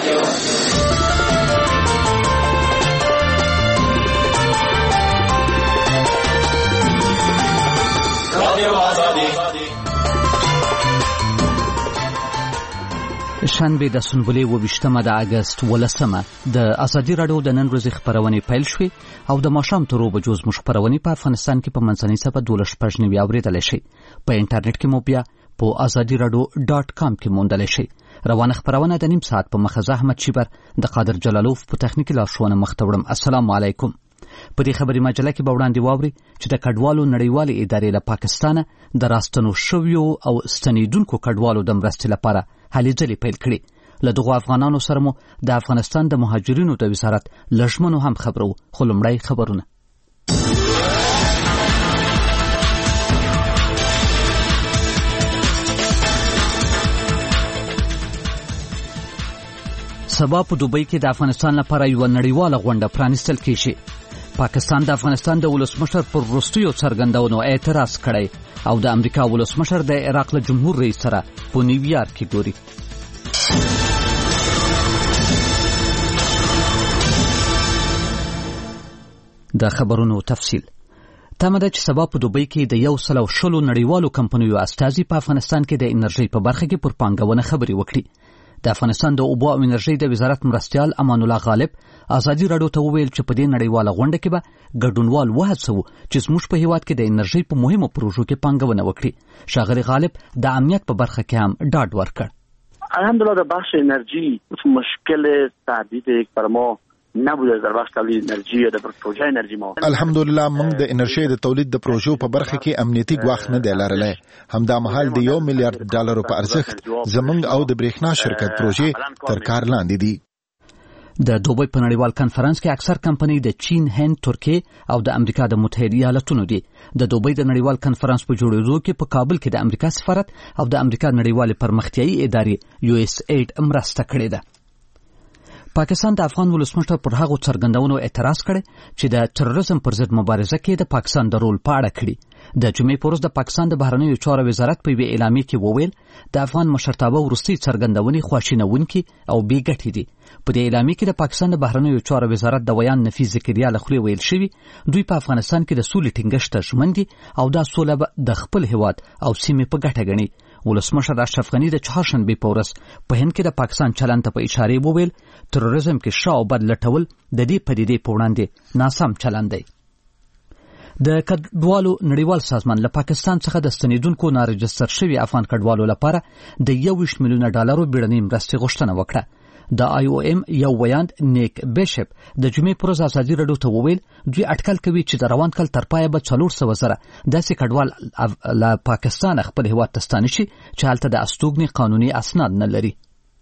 شنبه د سنبلې 28 د اگست 18 د ازادي راډیو د نن ورځې خبرونه پیل شوې او د ماښام تر 2 بجو زموږ خبرونه په افغانستان کې په منځنۍ صفه 12:15 اوریدل شي. په انټرنیټ کې مو بیا په azadiradio.com کې موندل شي. روانه خبرونه د نیم ساعت په مخه احمد شیبر د قادر جلالوف په تخنیکی لارښوونه مختوړم. السلام علیکم. په دې خبري مجله کې به وړاندې واوري چې د کډوالو نړیوالې ادارې له پاکستان د راستنو شویو او ستنیدونکو کډوالو د مرستې لپاره هلې ځلې پیل کړې. له دغو افغانانو سره مو د افغانستان د مهاجرینو د وزارت لژمنو هم خبرو. خو لومړی خبرونه. سبا په دوبۍ کې د افغانستان لپاره یو نړیواله غونډه پرانیستل کیږي. پاکستان د افغانستان د ولسمشر پر وروستیو څرګندونو اعتراض کړی او د امریکا ولسمشر د عراق له جمهور رئیس سره په نیویارک کې ګوري. د خبرونو تفصیل. تمه ده چې سبا په دوبۍ کې د 110 نړیوالو کمپنیو استازي په افغانستان کې د انرژي په برخه کې پر پانګونه خبرې وکړي. د افغانستان د اوبو او انرژي د وزارت مرستیال امان الله غالب ازادي راډیو ته وویل چې په دې نړیواله غونډه کې به ګډونوال وهڅو چې زموږ په هیواد کې د انرژي په مهمو پروژو کې پانګونه وکړي. ښاغلي غالب د امنیت په برخه کې هم ډاډ ورکړ. الحمدلله در بخش انرژی مشکل تهدید یک بر ما نبوده. در بخش تولید انرژی یا در پروژه انرژی ما الحمدلله موږ د انرژي د تولید د پروژو په برخه کې امنیتي ګواښ نه دی لرلی. همدا مهال د $1 میلیارډ په ارزښت زموږ او د برېښنا شرکت پروژې تر کار لاندې دي. د دوبۍ په نړیوال کانفرنس کې اکثر کمپنۍ د چین، هند، ترکیه او د امریکا د متحده ایالاتونو دي. د دوبۍ د نړیوال کانفرنس په جوړېدو کې په کابل کې د امریکا سفارت او د امریکا نړیوال پرمختیایي ادارې USAID مرسته کړې ده. پاکستان د افغان ولسمشر پر هغو څرګندونو اعتراض کړی چې د تروریزم پر ضد مبارزه کې د پاکستان د رول په اړه کړي. د جمعې په ورځ د پاکستان د بهرنیو چارو وزارت په یوې اعلامیه کې وویل د افغان مشرتابه وروستۍ څرګندونې خواشینونکې او بې ګټې دي. په دې اعلامیه کې د پاکستان د بهرنیو چارو وزارت د ویان نفیس ذکریا له خولې ویل شوي دوی په افغانستان کې د سولې ټینګښت ته ژمن دي او دا سوله به د خپل هیواد او سیمې په ګټه ګڼي. ولسمشر اشرف غني د چهارشنبې په ورځ په هند کې د پاکستان چلند ته په اشاره وویل تروریزم کې شا او بد لټول د دې پدیدې په وړاندې ناسم چلند دی. د کډوالو نړیوال سازمان له پاکستان څخه د ستنیدونکو نارجستر شوي افغان کډوالو لپاره د $21 میلیونه بیړنۍ مرستې غوښتنه وکړه. د IOM یو ویاند نیک بیشپ د جمعې پر ورځ ازادي راډیو ته وویل دوی اټکل کوي چې د روان کال تر پایه به 400 زره داسې کډوال له پاکستان خپل هیواد ته ستانه شي چې هلته د استوګنې قانوني اسناد نه لري.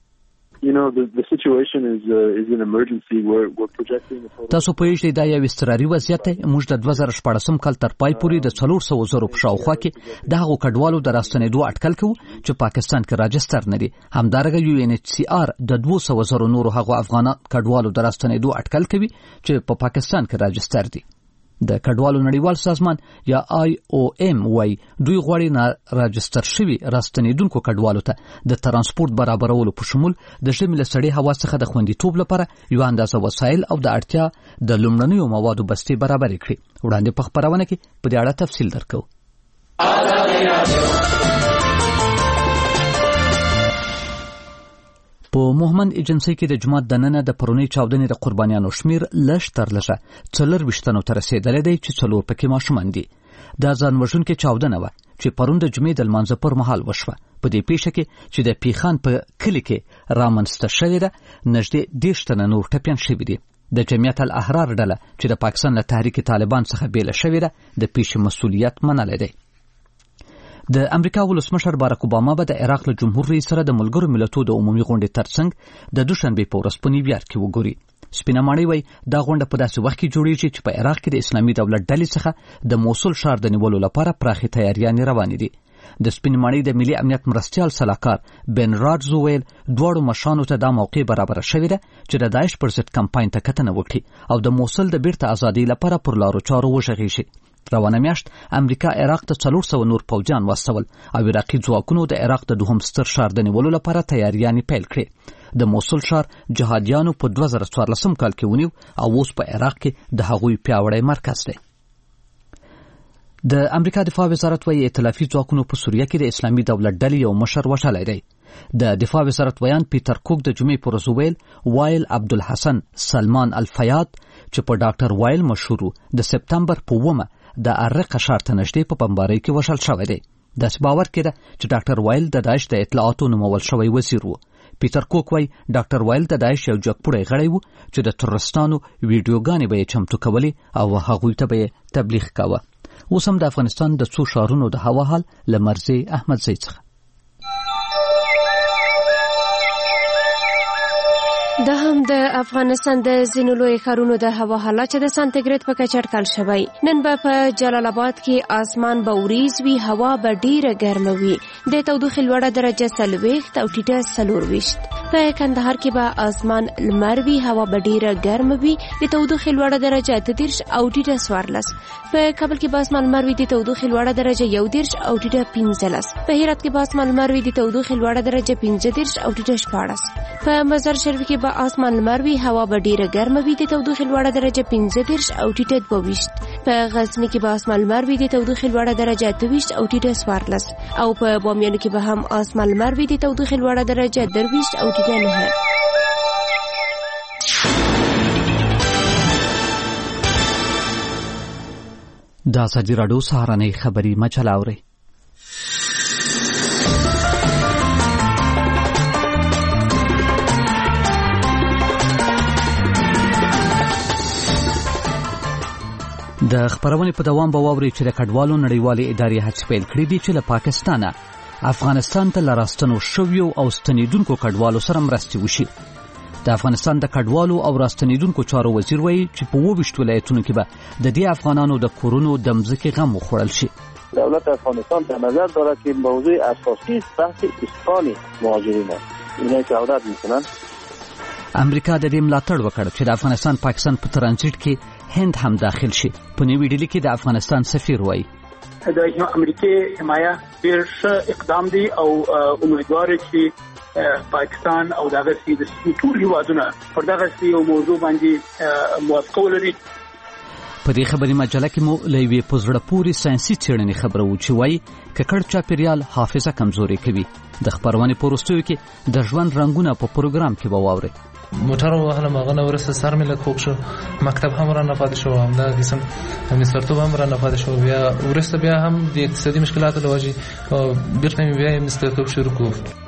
The situation is an emergency. We're projecting تاسو پوهیږئ دا یو اضطراري وضعیت دی. موږ د 2014 کال تر پای پورې د 400 زره په شاوخوا کې د هغو کډوالو د راستنېدو اټکل کوو چې پاکستان کې راجستر نه دي. همدارنګه UNHCR د 200 زره نورو هغو افغان کډوالو د راستنېدو اټکل کوي چې په پاکستان کې راجستر دي. د کډوالو نړیوال سازمان یا IOM وای دوی غواړي راجستر شوي راستنیدونکو کډوالو ته د ترانسپورت برابرولو په شمول د ژمي له سړې هوا څخه د خوندیتوب لپاره یو اندازه وسایل او د اړتیا د لومړنیو موادو بستې برابرې کړي. وړاندې په خبرونه کې په دې اړه تفصیل درکو. په موهمند ایجنسی کې د جماعت د ننه د پرونی چاودنې د قربانیانو شمیر لږ تر لږه 40 تنو ته رسیدلی دی چې 4 پکې ماشومان دي. دا ځان وژونکې چاودنه وه چې پرون د جمعې د لمانځه پر مهال وشوه. په دې پیښه کې چې د پیخان په کلي کې رامنځته شوې ده نږدې 10 تنه نور ټپیان شوي دي. د جمعیت الاحرار ډله چې د پاکستان له تحریک طالبان څخه بیله شوې ده د پیښې مسؤلیت منلی دی. د امریکا ولسمشر باراک اوباما به د عراق له جمهور رئیس سره د ملګرو ملتونو د عمومي غونډې ترڅنګ د دوشنبې په ورځ په نیویارک کې وګوري. سپینه ماڼۍ وایي دا غونډه په داسې وخت کې جوړیږي چې په عراق کې د اسلامي دولت ډلې څخه د موصل ښار د نیولو لپاره پراخې تیاریانې روانې دي. د سپینې ماڼۍ د ملي امنیت مرستیال سلاکار بن راډز وویل دواړو مشرانو ته دا موقع برابره شوې ده چې د داعش پر ضد کمپاین ته کتنه وکړي او د موصل د بیرته ازادۍ لپاره پر لارو چارو وغږیږي. روانه میاشت امریکا عراق ته 400 نور پوځیان واستول او عراقي ځواکونو د عراق د دوهم ستر ښار د نیولو لپاره تیاریانې پیل کړې. د موصل ښار جهادیانو په 2014 کال کې ونیو او اوس په عراق کې د هغوی پیاوړی مرکز دی. د امریکا دفاع وزارت وايي ائتلافي ځواکونو په سوریه کې د اسلامي دولت ډلې یو مشر وژلی دی. د دفاع وزارت ویان پیټر کوک د جمعې پر ورځ ویل وایل عبدالحسن سلمان الفیاد چې په ډاکټر وایل مشهور د سپتمبر په 1 د ارقه ښار ته نږدې په بمبارۍ کې وژل شوی دی. داسې باور کېده چې ډاکټر وایل د داعش د اطلاعاتو نومول شوی وزیر و. پیټر کوک وايي ډاکټر وایل د داعش یو جګپوړی غړی و چې د تروریستانو ویډیوګانې به یې چمتو کولې او هغوی ته به یې تبلیغ کاوه. اوس هم د افغانستان د څو ښارونو د هوا حال له مرزي احمد زید څخه. دا هم د افغانستان د ځینو لوی ښارونو د هوا حالات چې د سانتیګریډ په کچه اټکل شوی. نن به په جلال آباد کې آسمان به وریځ وي، هوا به ډیره ګرمه وي، د تودوخې لوړه درجه 40 او ټیټه 24. په کندهار کې به آسمان لمر وي، هوا به ډیره ګرمه وي، د تودوخې لوړه درجه 30 او ټیټه 14. په کابل کې به آسمان لمر وي، د تودوخې لوړه درجه 11 او ټیټه 15. په هرات کې به آسمان لمر وي، د تودوخې لوړه درجه 15 او ټیټه 14. په مزار شریف کې آسمان لمر وي، هوا به ډیره ګرمه وي، د تودوخې لوړه درجه 15 او ټیټه 22. په غزنی کې به آسمان لمر وي، د تودوخې لوړه درجه 28 او ټیټه 14. او په بامیان کې به هم آسمان لمر وي، د تودوخې لوړه درجه 23 او ټیټه 9. دا ازادي راډیو سهارنۍ خبري مجله اوري. د خبرونې په دوام به واوري چې د کډوالو نړیوالې ادارې هڅې پیل کړې دي چې له پاکستانه افغانستان ته لراستنو شویو او ستنیدونکو کډوالو سره مرستې وشي. د افغانستان د کډوالو او راستنیدونکو چارو وزیر وایي چې په 22 ولایتونو کې به د دې افغانانو د کورونو د مځکې غم وخوړل شي. دولت افغانستان در نظر دارد که موضوع اساسی بحث اسکان مهاجرین است. اینایی که عودت میکنن. امریکا د دې ملاتړ وکړ چې د افغانستان پاکستان په ترانزیت کې هند هم داخل شي. په نوې ډیلي کې د افغانستان سفیر وایي د امریکای حمایه ډېر ښه اقدام دی او امیدوار چې پاکستان او دغه سي د ټول هیوادونه پر دغه سي یو موضوع باندې موافقه ولري. په دې خبري مجله کې مو لوي پزړه پوری ساينسي څېړنې خبره و چې وایي ککړ چاپیریال حافظه کمزوري کوي. د خبرونه پروستوي کې د ژوند رنگونه په پروګرام کې وواوري. موټر وهله مغنه ورسه سر مې لږ خوږ شو، مکتب هم رانه پاتې شو، همدا قسم مسترتوب هم رانه پاتې شو. بیا ورسته بیا هم د اقتصادي مشکلاتو له وجې بیرته مې بیا مسترتوب شروع کړو.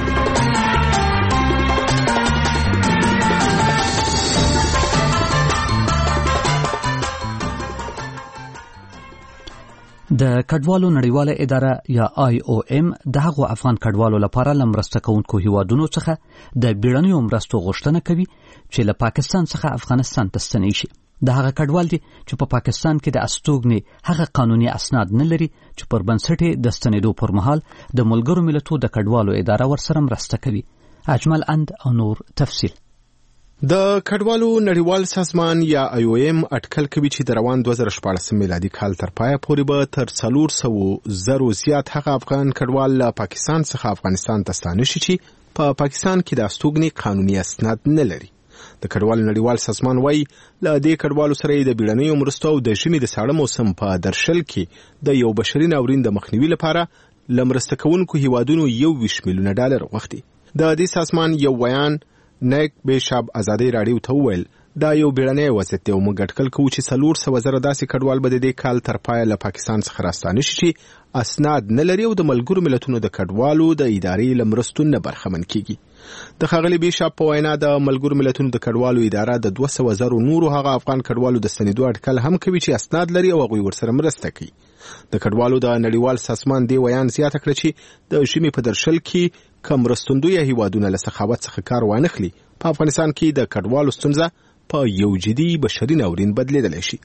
د کډوالو نړیواله اداره یا IOM د هغو افغان کډوالو لپاره لمرسته کوونکو هیوادونو څخه د بیړنیو مرستو غوښتنه کوي چې له پاکستان څخه افغانستان ته ستنې شي. د هغه کډوال دي چې په پاکستان کې د استوګنې هغه قانوني اسناد نه لري چې پر بنسټ د ستنېدو پر مهال د ملګرو ملتونو د کډوالو اداره ورسره مرسته کوي. اجمل اند او نور تفصیل. د کډوالو نړیوال سازمان یا IOM اټکل کوي چې د روان 2014 میلادي کال تر پایه پورې به تر 400,000 زیات هغه افغان کډوال له پاکستان څخه افغانستان ته ستانه شي چې په پاکستان کې د استوګنې قانوني اسناد نه لري. د کډوالو نړیوال سازمان وايي له دې کډوالو سره د بیړنیو مرستو او د ژمي د ساړه موسم په درشل کې د یو بشري ناورین د مخنیوي لپاره لمرسته کوونکو هیوادونو $20 میلیون غوښتي. د دې سازمان یو بیان نیک بیشاب ازادي راډیو ته وویل دا یو بیړنی وضعیت دی او موږ اټکل کوو چې 400,000 داسې کډوال به د دې کال تر پایه له پاکستان څخه راستانه شي چې اسناد نه لري او د ملګرو ملتونو د کډوالو د ادارې له مرستو نه برخمن کیږي. د ښاغلي بیشاب په وینا د ملګرو ملتونو د کډوالو اداره د 200,000 نورو هغه افغان کډوالو د ستنېدو اټکل هم کوي چې اسناد لري او هغوی ورسره مرسته کوي. د کډوالو د نړیوال سازمان دی ویان زیاته کړه چې د ژمي په درشل کې کم مرستندوی هیوادونه له سخاوت څخه کار وانخلي په افغانستان کې د کډوالو ستونزه په یو جدي بشري ناورین بدلیدلی شي.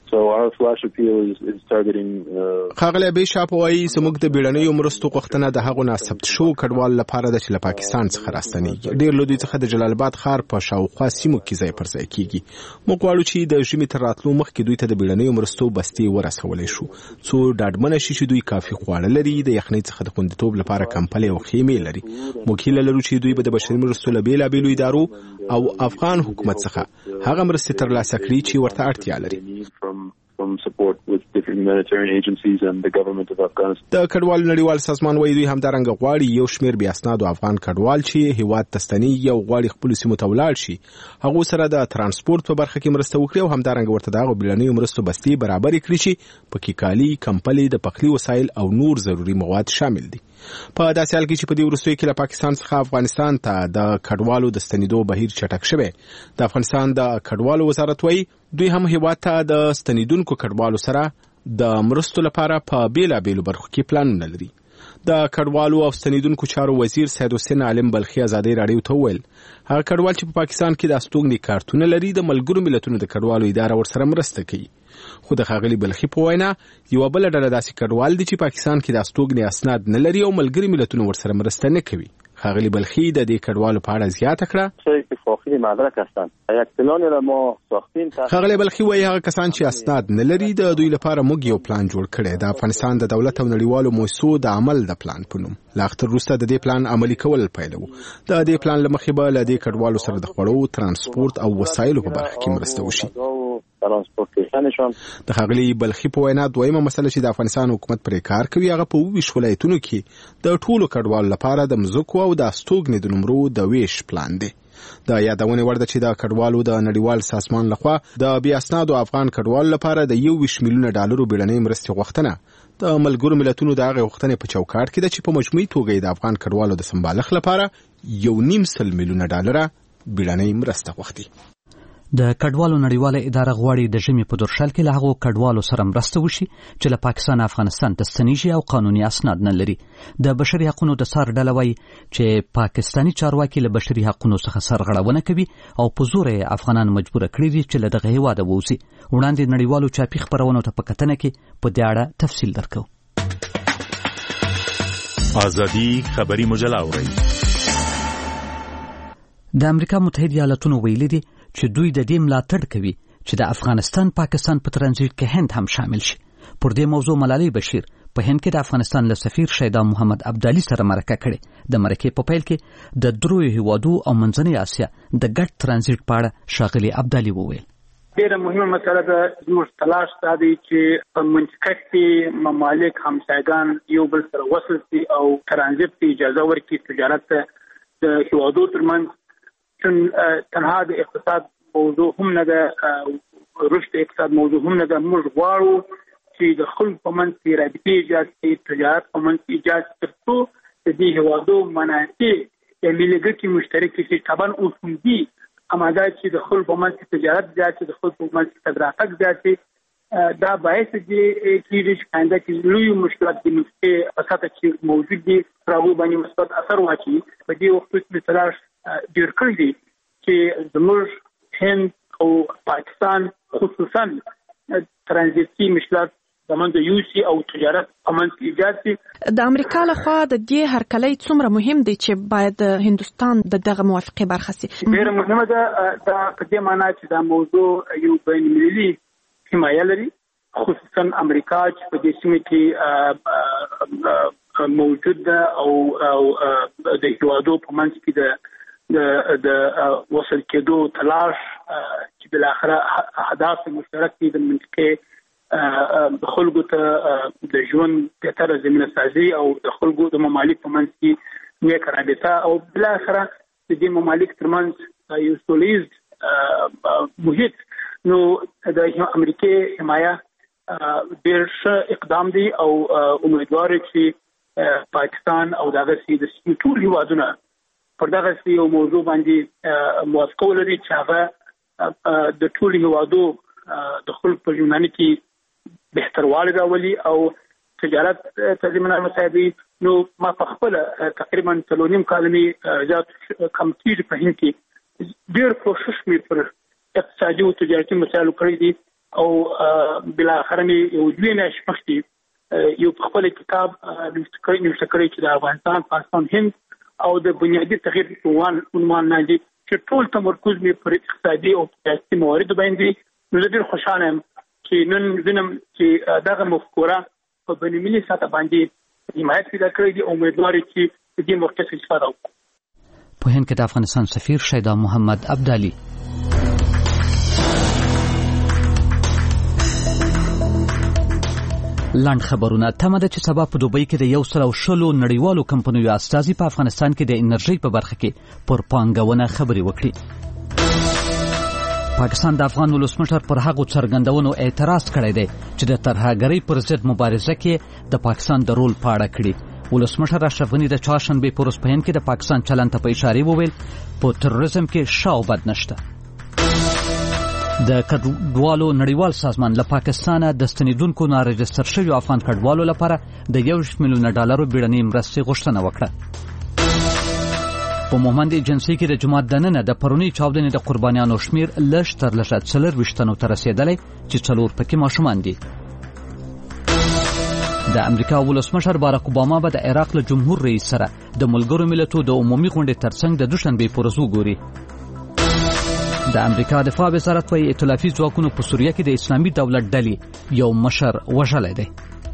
ښاغلی بیشاپ وایي زموږ د بیړنیو مرستو غوښتنه د هغو ناثبت شوو کډوالو لپاره ده چې له پاکستان څخه راستنېږي. ډېر له دوی څخه د جلال آباد ښار په شاوخوا سیمو کې ځای پر ځای کیږي. موږ غواړو چې د ژمي تر راتلو مخکې دوی ته د بیړنیو مرستو بستې ورسولی شو څو ډاډمنه شي چې دوی کافي خواړه لري، د یخنۍ څخه د خوندیتوب لپاره کمپلې او خیمې لري. موږ هیله لرو چې دوی به د بشري مرستو له بېلابېلو ادارو او افغان حکومت څخه هغه مرستې ترلاسه کړي چې ورته اړتیا لري. د کډوالو نړیوال سازمان وایي دوی همدارنګه غواړي یو شمېر بې اسنادو افغان کډوال چې هیواد ته ستنېږي او غواړي خپلو سیمو ته ولاړ شي، هغو سره د ترانسپورت په برخه کې مرسته وکړي او همدارنګه ورته د هغو بیړنیو مرستو بستې برابرې کړي چې پکې کالي، کمپلې، د پخلي وسایل او نور ضروري مواد شامل دي. په داسې حال کې چې په دې وروستیو کې له پاکستان څخه افغانستان ته د کډوالو د ستنېدو بهیر چټک شوی، د افغانستان د کډوالو وزارت وایي دوی هم هیواد ته د ستنېدونکو کډوالو سره د مرستو لپاره په بیلابېلو برخو کې پلانونه لري. د کډوالو او ستنېدونکو چارو وزیر سید حسین عالم بلخي ازادۍ راډیو ته وویل هغه کډوال چې په پاکستان کې د استوګنې کارتونه لري د ملګرو ملتونو د کډوالو اداره ورسره مرسته کوي. خو د ښاغلي بلخي په وینا یوه بله ډله داسې کډوال دي چې پاکستان کې د استوګنې اسناد نه لري او ملګري ملتونه ورسره مرسته نه کوي. ښاغلي بلخي د دې کډوالو په اړه زیاته کړه. ښاغلي بلخي وایي هغه کسان چې اسناد نه لري د دوی لپاره موږ یو پلان جوړ کړی د افغانستان د دولت او نړیوالو مؤسسو د عمل د پلان په نوم. لا اختر وروسته د دې پلان عملي کول پیلوو. د دې پلان له مخې به له دې کډوالو سره د خوړو، ترانسپورت او وسایلو په برخه کې مرسته وشي. د ښاغلي بلخي په وینا دویمه مسله چې د افغانستان حکومت پرې کار کوي هغه په 22 ولایتونو کې د ټولو کډوالو لپاره د مځکو او د استوګنې د نمرو د ویش پلان دی. د یادونې وړ ده چې د کډوالو د نړیوال سازمان لخوا د بې اسنادو افغان کډوالو لپاره د 21 میلیونه ډالرو بیړنۍ مرستې غوښتنه د ملګرو ملتونو د هغې غوښتنې په چوکاټ کې ده چې په مجموعي توګه د افغان کډوالو د سمبالښت لپاره 1.5 میلیونه ډالره بیړنۍ مرسته غوښتي. د کډوالو نړیواله اداره غواړي د ژمي په دورشل کې له هغو کډوالو سره مرسته وشي چې له پاکستان افغانستان ته ستنېږي او قانوني اسناد نه لري. د بشري حقوقو د سار ډله وایي چې پاکستاني چارواکي له بشري حقوقو څخه سرغړونه کوي او په زور افغانان مجبور کړي دي چې له دغه هیواده ووځي. وړاندې نړیوالو چاپي خپرونو ته په کتنه کې په دې اړه تفصیل درکو. ازادي خبري مجله اوري. د امریکا متحده ایالاتونو ویلي دي چې دوی د دې ملاتړ کوي چې د افغانستان پاکستان په ترانزیت کې هند هم شامل شي. پر دې موضوع ملالۍ بشیر په هند کې د افغانستان له سفیر شیدا محمد عبدالي سره مرکه کړې. د مرکې په پیل کې د دروي هیوادو او منځنۍ اسیا د ګډ ترانزیت په اړه ښاغلي عبدالي وویل ډېره مهمه مسله ده. زموږ تلاش دا دی چې په منځ کې ممالک همسایګان یو بل سره وصل شي او ترانزیت ته اجازه ورکړي، تجارت د هیوادو ترمنځ. چون تنها د اقتصاد موضوع هم نه ده، رشد اقتصاد موضوع هم نه ده. موږ غواړو چې د خلکو په منځ کې رابطې ایجاد کړي، تجارت په منځ کې ایجاد کړي، ترڅو د دې هیوادو منافع یا ملي ګټې مشترکې شي. طبعا اوس هم دي اماده چې د خلکو په منځ کې تجارت زیات شي، د خلکو په منځ کې تګ راتګ زیات شي. دا باعث کېږي چې آینده کې لوی مشکلات د نفسي په سطح کې موجود دي راغو باندې مثبت اثر واچي. په دې وخت کې تلاش ډېر کړی دی چې زموږ هند او پاکستان خصوصا ترانزیتي مشکلات زمونږ یوسي او تجارت امن ایجاد شي. د امریکا لخوا د دې هرکلی څومره مهم دی چې باید هندستان د دغه موافقه برخه شي؟ ډېر مهمه ده. دا په دې معنی چې دا موضوع یو بین المللي حمایه لري، خصوصا امریکا چې په دې سیمه کې موجود ده او د هیوادو په منځ کې د وصل کېدو تلاش چې بالاخره اهداف مشترک دي د منطقې د خلکو ته د ژوند بهتره زمینه سازي او د خلکو د ممالک په منځ کې نیک رابطه او بالاخره د دې ممالک ترمنځ یو سولیز محیط. نو د امریکای حمایه ډېر ښه اقدام دی او امیدوار چې پاکستان او دغه د ټول هیوادونه پر دغه یو موضوع باندې موافقه ولري چې هغه د ټول هیوادو د خلکو په ژوند کې بهتروالی راولي او تجارت تضمینات مساعدي. نو ما په خپل تقریبا 3.5 کال مې زیات کم کېږي په هند کې ډېر کوشش مې پر اقتصادي او تجارتي مسایلو کړی دي او بالاخره مې یو دوه میاشتې مخکې یو خپل کتاب نوشته کړی چې د افغانستان، پاکستان، هند او د بنیادي تغییر عنوان نه دي چې ټول تمرکز مې پر اقتصادي او سیاسي موارد باندې. نو زه ډېر خوشاله یم چې نن وینم چې دغه مفکوره په بینالمللي سطح باندې حمایت پیدا کړی دی. امیدوار چې دې موقع څخه استفاده وکړو. په هند کې د افغانستان سفیر شیدا محمد عبدالي. لاند خبرونه تمه ده چې سبا په دوبۍ کې د 110 نړیوالو کمپنیو استازي په افغانستان کې د انرژي په برخه کې پر پانګونه خبري وکړي. پاکستان د افغان ولسمشر پر هغو څرګندونو اعتراض کړی دی چې د ترهګرۍ پر ضد مبارزه کې د پاکستان د رول په اړه کړي. ولسمشر اشرف غني د چهارشنبه په ورځ په هند کې د پاکستان چلند ته په اشاره وویل په تروریزم کې شاو بد نشته. د کډوالو نړیوال سازمان له پاکستانه د ستنیدونکو نارجستر شویو افغان کډوالو لپاره د $1 میلیون بیړنۍ مرستې غوښتنه وکړه. په مومند ایجنسي کې د جماعت دننه د پرونی چاودنې د قربانیانو شمیر لږ تر لږه 24 تنو ته رسیدلی چې 4 پکې ماشومان دي. د امریکا ولسمشر باراک اوباما به د عراق له جمهور رئیس سره د ملګرو ملتونو د عمومي غونډې ترڅنګ د دوشنبه په ورځ وګوري. د امریکا دفاع وزارت وايي ائتلافي ځواکونو په سوریه کې د اسلامي دولت ډلې یو مشر وژلی دی.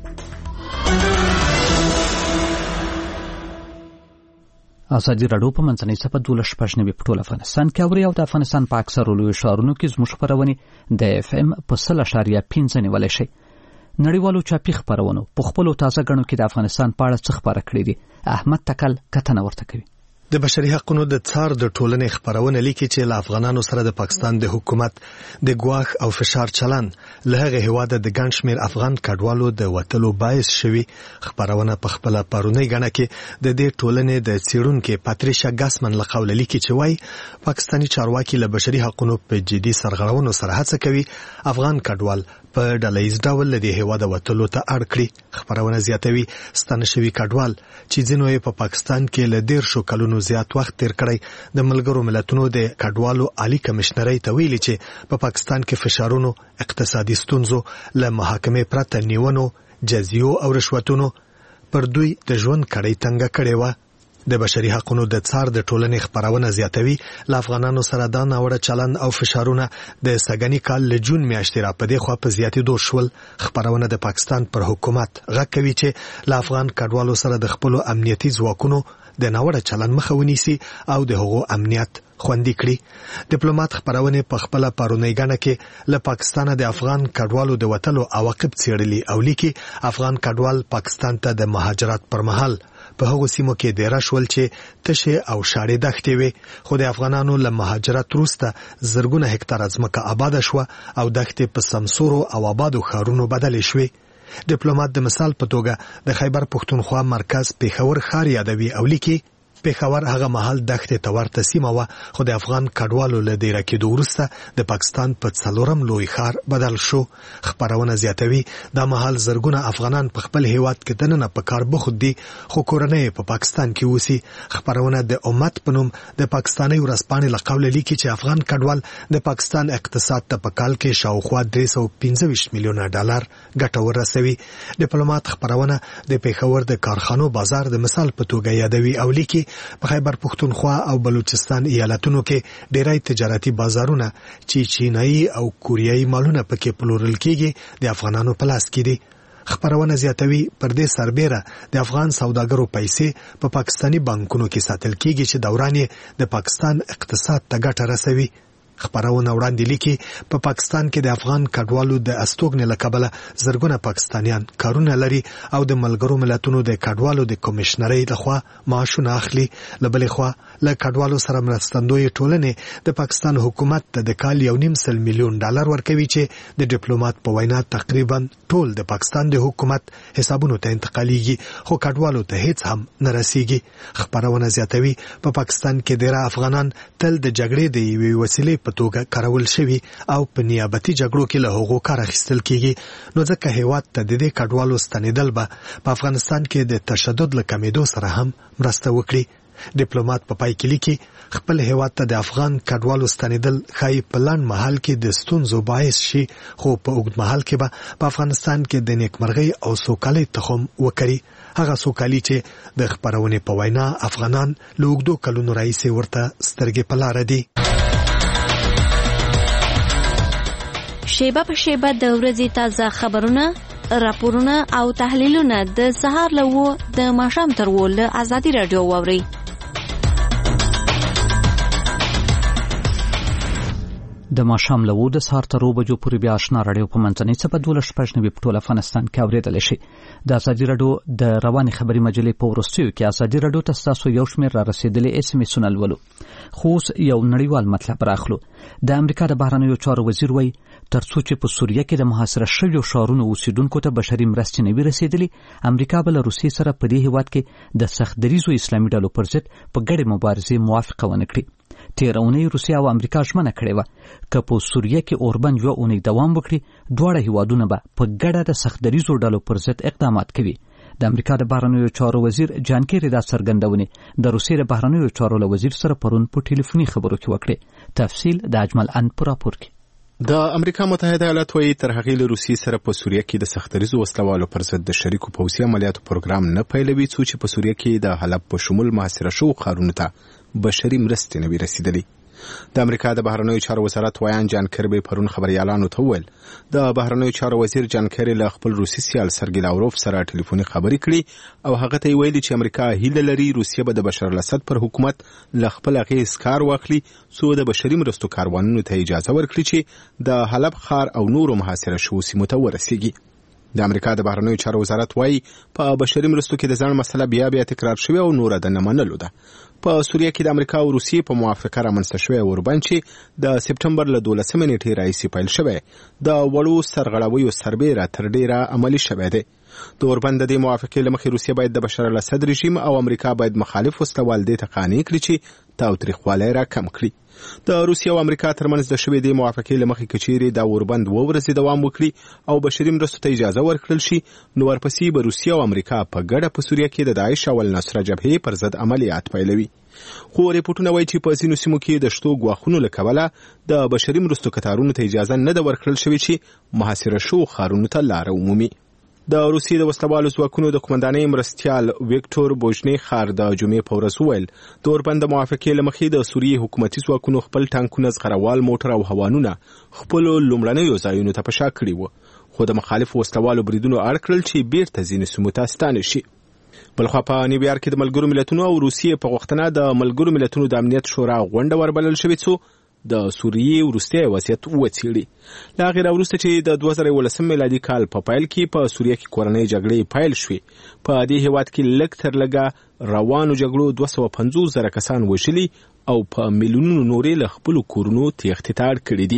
ازادي راډیو په منځنۍ صفحه 12 په ټول افغانستان کې اوري او د افغانستان په اکثرو لویو ښارونو کې زموږ خپرونې د FM په 0.5 نیولای شي. نړیوالو چاپی خبرونو په خپلو تازه غنو کې د افغانستان په اړه څه خبره کړې دي. احمد تکل کتنه ورته کوي. د بشري حقوقو د څار د ټولنې خبرونه لیکي چې له افغانانو سره د پاکستان د حکومت د ګواښ او فشار چلن له هغه هواده د ګڼ شمېر افغان کډوالو د وتلو باعث شوی. خبرونه په خپل پرونی غنه کې د دې ټولنې د څیړونکو پاتریشا ګاسمن له قوله لیکي چې وای پاکستاني چارواکي له بشري حقوقو په جدي سرغړونو سره هڅه کوي افغان کډوال په ډلهیز ډول له دې هواده وتلو ته اړ کړي. خبرونه زیاتوي ستانه شوی کډوال چې ځینو یې په پاکستان کې له 10 کلونو زیات وخت تیر کړی د ملګرو ملتونو د کډوالو عالی کمشنرۍ ته ویلي چې په پاکستان کې فشارونو، اقتصادي ستونزو، له محاکمې پرته نیونو، جزیو او رشوتونو پر دوی د ژوند کړۍ تنګه کړې و. د بشري حقوقو د څار د ټولنې خبرونه زیاتوي له افغانانو سره دا ناوړه چلند او فشارونه د سګنی کال له جون میاشتې را پدې خوا په زیاتېدو شول. خبرونه د پاکستان پر حکومت غږ کوي چې له افغان کډوالو سره د خپل امنیتي ځواکونو د ناوړه چلند مخه ونیسي او د هغو امنیت خوندي کړي. ډیپلوماټ خبرونه په خپل پرونی غنه کې له پاکستانه د افغان کډوالو د وتلو عواقب څېړلي او لیکي افغان کډوال پاکستان ته د مهاجرت پر مهال په هغو سیمو کې ډیر شول چې تشه او شاړې دښتې وي، خو د افغانانو له مهاجرت وروسته زرګونه هکتار ځمکه آباد شوه او دښتې په سمسورو او آبادو ښارونو بدلې شوې. ډیپلوماټ د مثال په توګه د خیبر پښتونخوا مرکز پیښور ښار یادوي او لیکي پیښور هغه محل دښتې ته ورته سیمه وه، خو د افغان کډوالو له ډیره کېدو وروسته د پاکستان په 4م لوی ښار بدل شو. خبرونه زیاتوي دا محل زرګونه افغانان په خپل هیواد کې دننه په کار بوخت دي، خو کورنۍ په پاکستان کې اوسي. خبرونه د امت په نوم د پاکستاني ورځپاڼې له قوله لیکي چې افغان کډوال د پاکستان اقتصاد ته په کال کې شاوخوا $325 میلیونه ګټه ورسوي. ډیپلوماټ خبرونه د پیښور د کارخانو بازار د مثال په توګه یادوي او لیکي په خیبر پښتونخوا او بلوچستان ایالتونو کې ډیری تجارتي بازارونه چې چینایي او کوریایي مالونه پکې پلورل کېږي د افغانانو په لاس کې دي. خبرونه زیاتوي پر دې سربېره د افغان سوداګرو پیسې په پاکستاني بانکونو کې ساتل کېږي چې دوران یې د پاکستان اقتصاد ته ګټه رسوي. خبرونه وړاندې لیکي په پاکستان کې د افغان کډوالو د استوګنې له کبله زرګونه پاکستانیان کارونه لري او د ملګرو ملتونو د کډوالو د کمشنرۍ لخوا معاشونه اخلي. له بلې خوا له کډوالو سره مرستندوی ټولنې د پاکستان حکومت ته د کال $1.5 میلیون ورکوي چې د ډیپلوماټ په وینا تقریبا ټول د پاکستان د حکومت حسابونو ته انتقالیږي، خو کډوالو ته هیڅ هم نه رسیږي. خبرونه زیاتوي په پاکستان کې ډیری افغانان تل د جګړې د یوې وسیلې په توګه کارول شوی او په نیابتي جګړو کې له هغو کار اخیستل کیږي. نو ځکه هیواد ته د دې کډوالو ستنیدل به په افغانستان کې د تشدد له کمیدو سره هم مرسته وکړي. ډیپلوماټ په پای کې لیکي خپل هیواد ته د افغان کډوالو ستنیدل ښایي په لنډ مهال کې د ستونزو باعث شي، خو په اوږد مهال کې به په افغانستان کې د نیکمرغۍ او سوکالۍ تخم وکري. هغه سوکالي چې د خبرونې په وینا افغانان له اوږدو کلونو راهیسې ورته سترګې په لاره دي. شیبه په شیبه د ورځې تازه خبرونه راپورونه او تحلیلونه د سهار له 8 د ماښام تر 8 له ازادي رادیو واوري. د ماښام له 8 د سهار تر 9 بجو پورې بیا آشنا رادیو په منځنۍ څپه 12 په ټول افغانستان کې اورېدل شي. د ازادي رادیو د رواني خبري مجلې په ورستیو کې ازادي رادیو ته تاسو یو شمېر را رسیدلې اس ام اسونه لولو. خو یو نړیوال مطلب راخلو. د امریکا د بهرنیو چارو وزیر وایي ترڅو چې په سوریه کې د محاصره شویو ښارونو اوسیدونکو ته بشري مرستې نه وي رسیدلې، امریکا به له روسیې سره په دې هیواد کې د سخت دریزو اسلامي ډلو پر ضد په ګډې مبارزې موافقه ونه کړي. تېره اونۍ روسیه او امریکا ژمنه کړې وه که په سوریه کې اوربند یوه اونۍ دوام وکړي، دواړه هیوادونه به په ګډه د سخت دریزو ډلو پر ضد اقدامات کوي. د امریکا د بهرنیو چارو وزیر جان کیری دا څرګندونې د روسیې د بهرنیو چارو له وزیر سره پرون په ټلیفوني خبرو کې وکړې. تفصیل د اجمل ان په راپور کې. د امریکا متحده ایالات وایي تر هغې له روسیې سره په سوریه کې د سختدریزو وسلوالو پر ضد د شریکو پوځي عملیاتو پروګرام نه پیلوي، څو چې په سوریه کې د حلب په شمول محاصره شوو ښارونو ته بشري مرستې نه وي رسیدلې. د امریکا د بهرنیو چارو وزارت ویان جان کربي پرون خبريالانو ته وویل د بهرنیو چارو وزیر جان کری له خپل روسي سیال سرګی لاوروف سره ټلیفوني خبرې کړې او هغه ته ویلي چې امریکا هیله لري روسیه به د بشار الاسد پر حکومت له خپل غیز کار واخلي څو د بشري مرستو کاروانونو ته اجازه ورکړي چې د حلب ښار او نورو محاصره شوو سیمو ته ورسیږي. د امریکا د بهرنیو چارو وزارت وایي په بشري مرستو کې د ځان مسله بیا تکرار شوې او نور د نه منلو ده. په سوریه کې د امریکا او روسیې په موافقه رامنځته شوی اوربند چې د سپټمبر له 12 نیټې راهیسې پیل شوی د وړو سرغړاویو سربیره تر ډیره عملی شوی دی. د اوربند د موافقې لمخې روسیه باید د بشار الاسد رژیم او امریکا باید مخالف وسلوال دې ته قانع کړي چې تاوتریخوالی را کم کړي. د روسیه او امریکا ترمنځ د شوې د موافقې لمخې کچېرې د اوربند ورځې دوام وکړي او بشري مرستو ته اجازه ورکړل شي، نو ورپسې به روسیه او امریکا په ګډه په سوریه کې د داعش او النصره جبهې پر ضد عملیات پیلوي. خو ریپورتونه وایي چې په ځینو سیمو کې د شتو ګواښونو له کبله د بشري مرستو کتارونو ته اجازه نه ده ورکړل شوې چې محاصره شوو ښارونو ته لاره ومومي. د روسیې د وسلوالو ځواکونو د قومندانۍ مرستیال ویکټور بوژنیخار د جمعې په ورځ وویل د اوربند د موافقې له مخې د سوریې حکومتي ځواکونو خپل ټانکونه، زغروال موټر او هوانونه خپلو لومړنیو ځایونو ته په شا کړي وو، خو د مخالفو وسلوالو بریدونو اړ کړل چې بیرته ځینې سیمو ته ستانه شي. بلخوا په نیویارک کې د ملګرو ملتونو او روسیې په غوښتنه د ملګرو ملتونو د امنیت شورا غونډه وربلل شوې څو د سوریې وروستی وضعیت وڅېړي. له هغې راوروسته چې د 2018 میلادي کال په پیل کې په سوریه کې کورنۍ جګړې پیل شوې، په دې هیواد کې لږ تر لږه روانو جګړو 250,000 کسان وژلي او په میلیونونو نورې له خپلو کورونو تېښتې ته اړ کړي دي.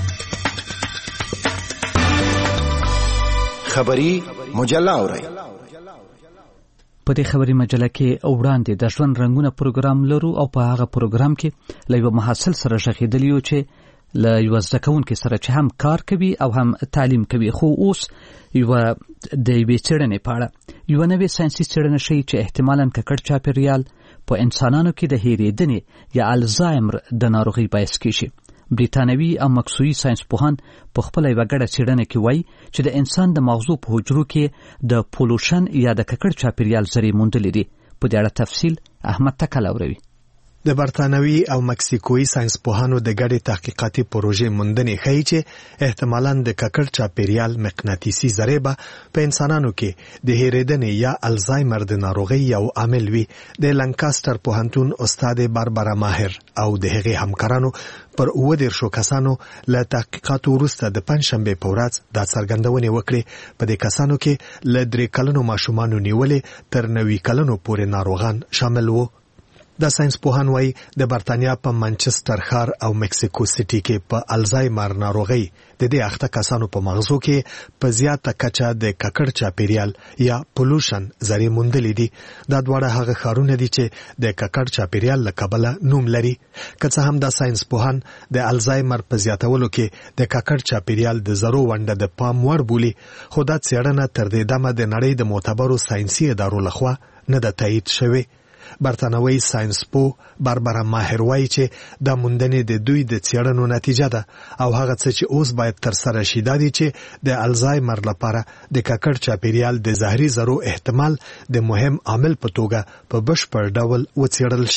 خبري مجله اورئ. په دې خبري مجله کې وړاندې د ژوند رنگونه پروګرام لرو او په هغه پروګرام کې له یو محصل سره ژغېدلی یو چې له یو زده کوونکي سره چې هم کار کوي او هم تعلیم کوي. خو اوس یو د یوې څېړنې په اړه یو نوې ساینسي څېړنه ښیي چې احتمالاً ککړ چاپېریال په انسانانو کې د هېرېدنې یا الزایمر د ناروغۍ باعث کیږي. بریتانوي او مکسوي ساينس پوهان په خپل یو ګډه څېړنه کې وایي چې د انسان د مغزو په حجرو کې د پولوشن یا د ککړ چاپېریال ذرې موندلې دي. په دې اړه تفصیل احمد تکل اوروي. د برتانوي او مکسیکوي ساينس پوهانو د ګډې تحقیقاتي پروژې موندنې ښیي چې احتمالاً د ککړ چاپېریال مقناطیسي ذرې به په انسانانو کې د هېرېدنې یا الزایمر د ناروغۍ یو عامل وي. د لنکاستر پوهنتون استاد باربرا ماهر او د هغې همکارانو پر 19 کسانو له تحقیقاتو وروسته د پنځشنبې په ورځ دا څرګندونې وکړې. په دې کسانو کې له 3 کلنو ماشومانو نیولې تر 90 کلنو پورې ناروغان شامل وو. د ساينس پوهان وایي د برتانیا په منچستر ښار او مکسیکو سټي کې په الزایمر ناروغۍ د دې اخته کسانو په مغزو کې په زیاته کچه د ککړ چاپېریال یا پولوشن ذرې موندلې دي. دا دواړه هغه ښارونه دي چې د ککړ چاپېریال له کبله نوم لري. که څه هم د ساينس پوهان د الزایمر په زیاتولو کې د ککړ چاپېریال د ذرو ونډه د پام وړ بولي، خو دا څېړنه تر دې دمه د نړۍ د معتبرو ساينسي ادارو لخوا نه ده تایید شوې. برتانوي ساينس پو باربرا ماهر وایي چې د موندنې د دوی د څېړنو نتیجه ده او هغه څه چې اوس باید تر سره شي دا دي چې د الزایمر لپاره د ککړ چاپېریال د زهري ذرو احتمال د مهم عامل په توګه په بشپړ ډول وڅېړل شي.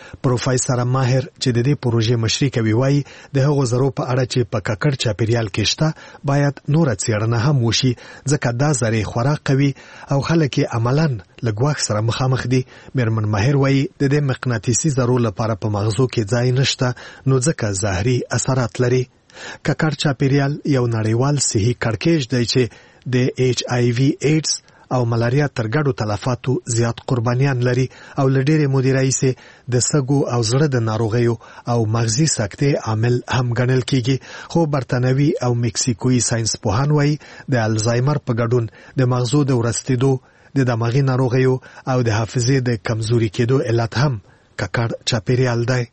پروفیسور ماهر چې د دې پروژې مشري کوي وایي د هغو زرو په اړه چې په ککړ چاپیریال کې شته باید نور څېړنه هم وشي ځکه دا زرې خورا قوي او خلک یې عملاً له ګواښ سره مخامخ دي. میرمن ماهر وایي د دې مقناطیسي زرو لپاره په مغزو کې ځای نشته نو ځکه ظاهري اثرات لري. ککړ چاپیریال یو نړیوال صحي کړکېچ دی چې د HIV ایډز او ملاریا تر ګډو تلفاتو زیات قربانیان لري او له ډېرې مودې راهیسې د سږو او زړه د ناروغیو او مغزي سکتې عامل هم ګڼل کیږي. خو برتانوي او مکسیکوي ساينس پوهان وایي د الزایمر په ګډون د مغزو د ورستېدو، د دماغي ناروغیو او د حافظې د کمزوري کېدو علت هم ککړ چاپیریال دی.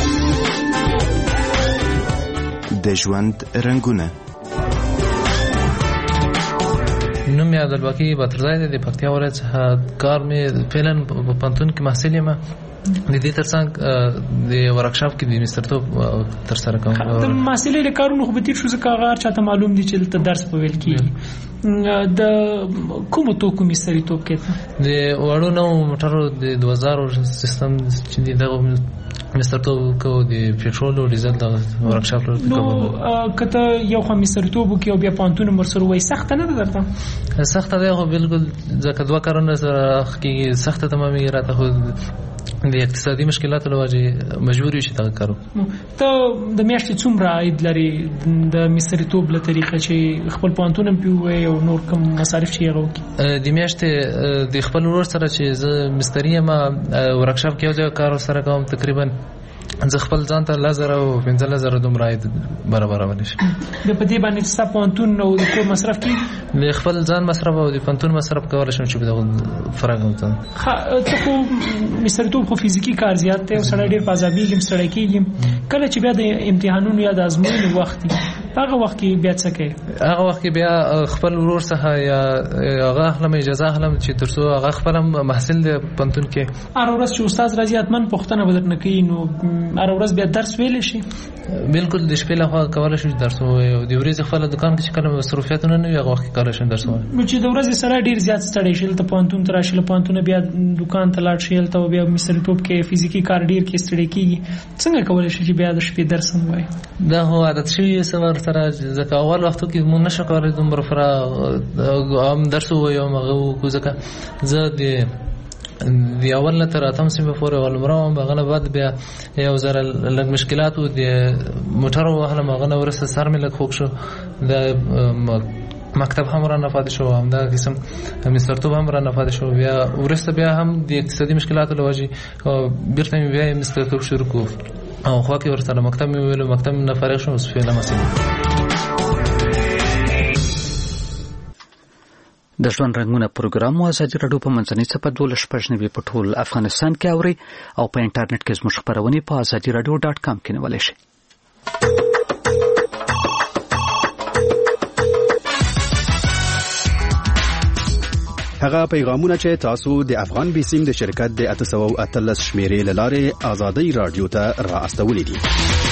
د ژوند رنګونه. نوم یې عبدالباقي باترزی دی، د پکتیا ولایت څخه. کار مې فعلا په پوهنتون کې محصل یم. د دې ترڅنګ د ورکشاپ کې د انستیتوب ترسره کوم. د محصلۍ له کارونو خو به تېر شو ځکه هغه هر چاته معلوم دي چې دلته درس به ویل کېږي. د کومو توکو مستریتوب کېده؟ د وړو نوو موټرو د 2000 سیستم چې دغه مسترتوب کو د پټرول او ډیزل د ورکشاپ لپاره. نو کته یو خو مستریتوب کې او بیا پانتون مرسر وای سخت نه ده درته؟ سخت ده خو بالکل ځکه دوه کارونه سره کې سخت تمامي راته خو د اقتصادي مشکلاتو له وجې مجبور یو چې دا کارو. ته د میاشتې څومره عاید لري د مستریتوب له طریقه چې خپل پانتون هم پیوي او نور کوم مصارف چې هغه وکړي؟ د میاشتې د خپل ورور سره چې زه مستری یم ورکشاپ کې یو ځای کار سره کوم تقریبا زه خپل ځان ته 1000 او 15000 دومره عاید برابرولی شي. د په دې باندې چې پانتون او د کور مصرف کې د خپل ځان مصرف او د پانتون مصرف کولای شم چې به فرق وکړم. ته خو مستریتوب خو فزیکی کار زیات دی او سړی ډېر پازابیږي سړی کېږي. کله چې بیا د امتحانونو یا د ازموینې وخت دی هغه وخت کې بیا څه کوي؟ هغه وخت کې بیا خپل ورور څخه یا هغه اخلم اجازه اخلم چې ترڅو هغه خپل محصل د پانتون کې هر ورځ چې استاد راځي حتمن پوښتنه به درنه کوي. نو هر ورځ بیا درس ویل شي؟ بالکل د شپې لخوا کولای شي درس ووایي او د ورځې خپل دکان کې چې کله مصروفیتونه نه وي هغه وخت کولای شي درس ووایي. نو چې د ورځې سره ډیر زیات ستړی شي ته پانتون ته راشي له پانتون بیا دکان ته لاړ شي ته بیا مستریتوب کې فزیکی کار ډیر کې ستړی کیږي څنګه کولای شي چې بیا د شپې درس هم وایي؟ دا هو عادت شوی سره سره ځکه اول وختو کې مونږ نشو کولای دومره فرا هم درس ووایو هغه ځکه زه د اول نه تر اتم سیمه پورې ولمرام بغنه بعد بیا یو زره لږ مشکلات او د موټر وهله مغنه ورسته سر مې لږ خوښ شو. د مکتب هم را نفاده شو هم دا قسم مسترتوب هم را نفاده شو. بیا ورسته بیا هم د اقتصادي مشکلاتو له وجې بیرته مې بیا مسترتوب شروع کو او خو کې ورسره مکتب مې ویلو مکتب نه فارغ شوم سفیلا مسله. د ژوند رنګونه پروګرام او ازادي راډیو په منځنۍ صفحه 12 په ټول افغانستان کې اوري او په انټرنیټ کې زموږ خبرونه په azadiaradio.com کې نیولای شئ. هغه پیغامونه چې تاسو د افغان بیسیم د شرکت د 813 شمیرې لاره ازادي راډیو ته را استولې دي.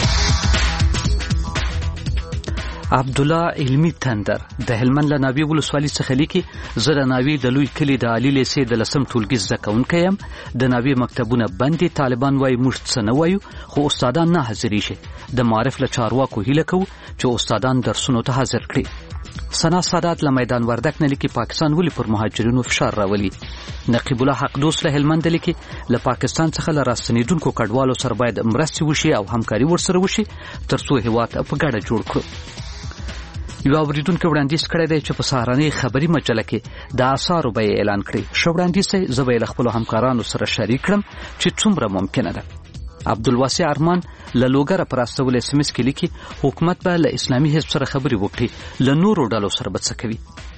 عبدالله علمی تندر د هلمند له ناوی ولسوالۍ څخه لیکي زه د ناوی د لوی کلي د علي لیسې د لسم ټولګي زده کوونکی یم. د ناوی مکتبونه بند دي. طالبان وایي موږ څه نه وایو خو استادان نه حاضرېږي. د معارف له چارواکو هیله کوو چې استادان درسونو ته حاضر کړي. سنا سادات له میدان وردک نه لیکي پاکستان ولې پر مهاجرینو فشار راولي. نقیب الله حق دوست له هلمند لیکي له پاکستان څخه له راستنیدونکو کډوالو سره باید مرستې وشي او همکاري ورسره وشي ترڅو هیواد په ګډه جوړ کړو. یو اوریدونکو وړاندیز کړی دی چې په سهارنۍ خبري مجله کې د آثارو به اعلان کړي. شو وړاندیز زه به له خپل همکارانو سره شریک کړم چې څومره ممکنه ده. عبدالواسع ارمان له لوګره پر استول اس ام اس کې لیکي حکومت به له اسلامي حزب سره خبري وکړي له نورو ډلو سره به څه کوي.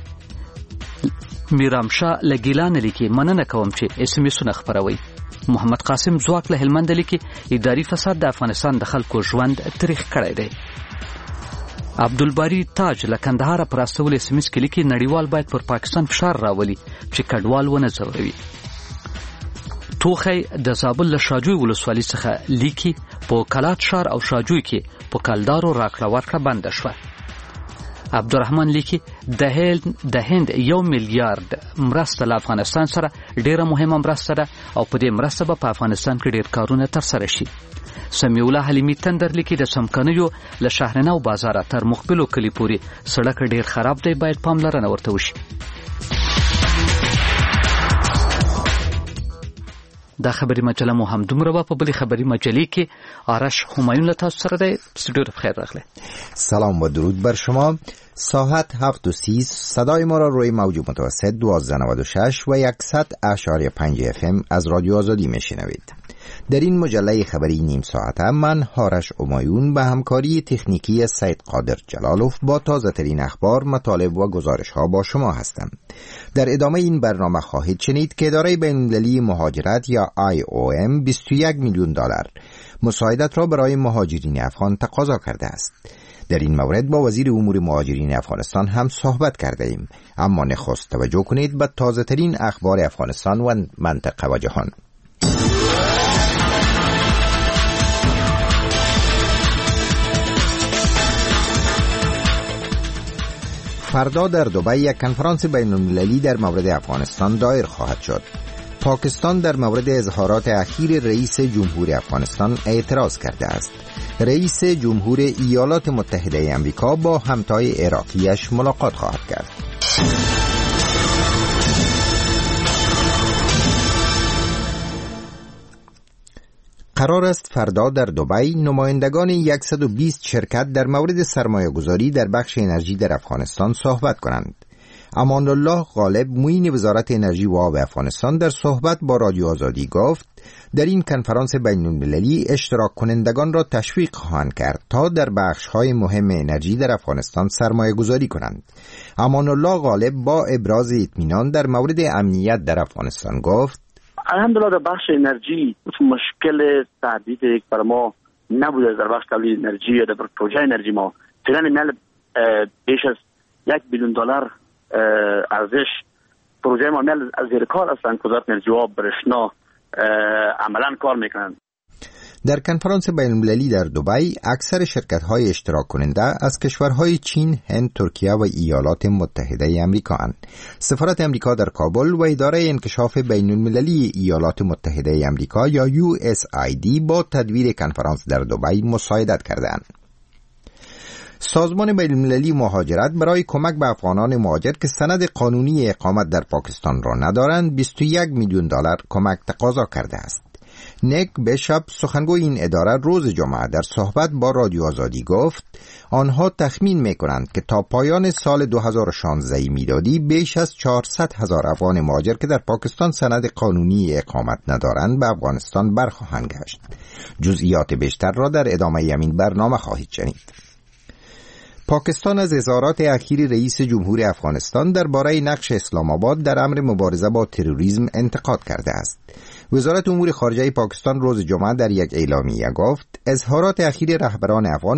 میرام شاه له ګیلان لیکي مننه کوم چې اس ام اس نه خبروي. محمد قاسم زواک له هلمند لیکي اداري فساد د افغانستان د خلکو ژوند تاریخ کړی دی. عبدالباری تاج له کندهار پر استول اس ام اس کې لیکي نړیوال باید پر پاکستان فشار راولي چې کډوال ونه ځوروي. توخی د زابل له شاجوی ولسوالۍ څخه لیکي په کلات شهر او شاجوی کې په کلدارو راکړه ورکړه بند شوه. عبدالرحمن لیکي د هند 1 میلیارډ مرسته له افغانستان سره ډیره مهمه مرسته ده او په دې مرسته به په افغانستان کې ډیر کارونه ترسره شي. سمیع الله حلیمی تندر لیکي د سمکنیو له شهرنو بازار تر مخبلو کلی پوري سړک ډیر خراب دی، باید پاملرنه ورته وشي. دا خبری مجله مو هم دومره په بلی خبری مجله کې آرش همایون له تاسو سره دی. استودیو بخیر راغله. سلام و درود بر شما. ساعت 7:30 صدای ما را روی موج متوسط 1296 و 100.5 FM از رادیو آزادی میشنوید. در این مجله خبری نیم ساعته من هارش همایون به همکاری تکنیکی سید قادر جلالوف با تازه ترین اخبار، مطالب و گزارش ها با شما هستم. در ادامه این برنامه خواهید شنید که اداره بین‌المللی مهاجرت یا IOM 21 میلیون دلار مساعدت را برای مهاجرین افغان تقاضا کرده است. در این مورد با وزیر امور مهاجرین افغانستان هم صحبت کرده ایم، اما نخست توجه کنید به تازه ترین اخبار افغانستان و منطقه و جهان. فردا در دبی یک کنفرانس بین‌المللی در مورد افغانستان دایر خواهد شد. پاکستان در مورد اظهارات اخیر رئیس جمهور افغانستان اعتراض کرده است. رئیس جمهور ایالات متحده آمریکا با همتای عراقیش ملاقات خواهد کرد. قرار است فردا در دبی نمایندگان 120 شرکت در مورد سرمایه‌گذاری در بخش انرژی در افغانستان صحبت کنند. امان الله غالب معین وزارت انرژی و آب افغانستان در صحبت با رادیو آزادی گفت در این کنفرانس بین‌المللی اشتراک کنندگان را تشویق خواهند کرد تا در بخش‌های مهم انرژی در افغانستان سرمایه‌گذاری کنند. امان الله غالب با ابراز اطمینان در مورد امنیت در افغانستان گفت الحمدلله در بخش انرژی مشکل تهدید بر ما نبوده. در بخش تولید انرژی یا در پروژه انرژی ما فعلا مال بیش از 1 بیلیون دلار ارزش پروژه ما مال از زیر کار هستند که وزارت انرژی و آب برشنا عملا کار میکنند. در کنفرانس بین‌المللی در دبی اکثر شرکت‌های اشتراک کننده از کشورهای چین، هند، ترکیه و ایالات متحده آمریکا اند. سفارت آمریکا در کابل و اداره انکشاف بین‌المللی ایالات متحده آمریکا یا USAID با تدویر کنفرانس در دبی مساعدت کردند. سازمان بین‌المللی مهاجرت برای کمک به افغانان مهاجر که سند قانونی اقامت در پاکستان را ندارند 21 میلیون دلار کمک تقاضا کرده است. نیک بشاپ سخنگوی این اداره روز جمعه در صحبت با رادیو آزادی گفت آنها تخمین می‌کنند که تا پایان سال 2016 میلادی بیش از 400,000 افغان مهاجر که در پاکستان سند قانونی اقامت ندارند به افغانستان برخواهند گشت. جزئیات بیشتر را در ادامه همین برنامه خواهید شنید. پاکستان از اظهارات اخیر رئیس جمهور افغانستان درباره نقش اسلام آباد در امر مبارزه با تروریسم انتقاد کرده است. وزارت امور خارجه پاکستان روز جمعه در یک اعلامیه گفت اظهارات اخیر رهبران افغان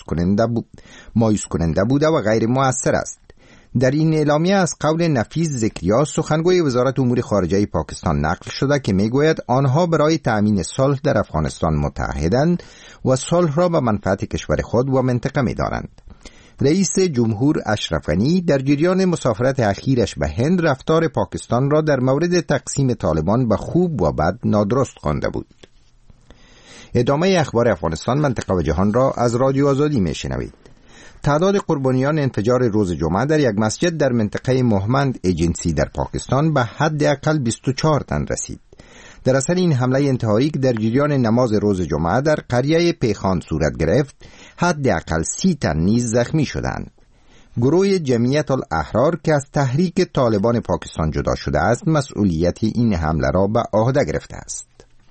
مایوس کننده بوده و غیر مؤثر است. در این اعلامیه از قول نفیس ذکریا سخنگوی وزارت امور خارجه پاکستان نقل شده که میگوید آنها برای تأمین صلح در افغانستان متحدند و صلح را به منفعت کشور خود و منطقه می‌دانند. رئیس جمهور اشرف غنی در جریان مسافرت اخیرش به هند رفتار پاکستان را در مورد تقسیم طالبان به خوب و بد نادرست خوانده بود. ادامه اخبار افغانستان، منطقه و جهان را از رادیو آزادی میشنوید. تعداد قربانیان انفجار روز جمعه در یک مسجد در منطقه مهمند ایجنسی در پاکستان به حداقل 24 تن رسید. در اثر این حمله انتحاری که در جریان نماز روز جمعه در قریه پیخان صورت گرفت، حداقل 30 تن نیز زخمی شدند. گروه جمعیت الاحرار که از تحریک طالبان پاکستان جدا شده است، مسئولیت این حمله را به عهده گرفته است.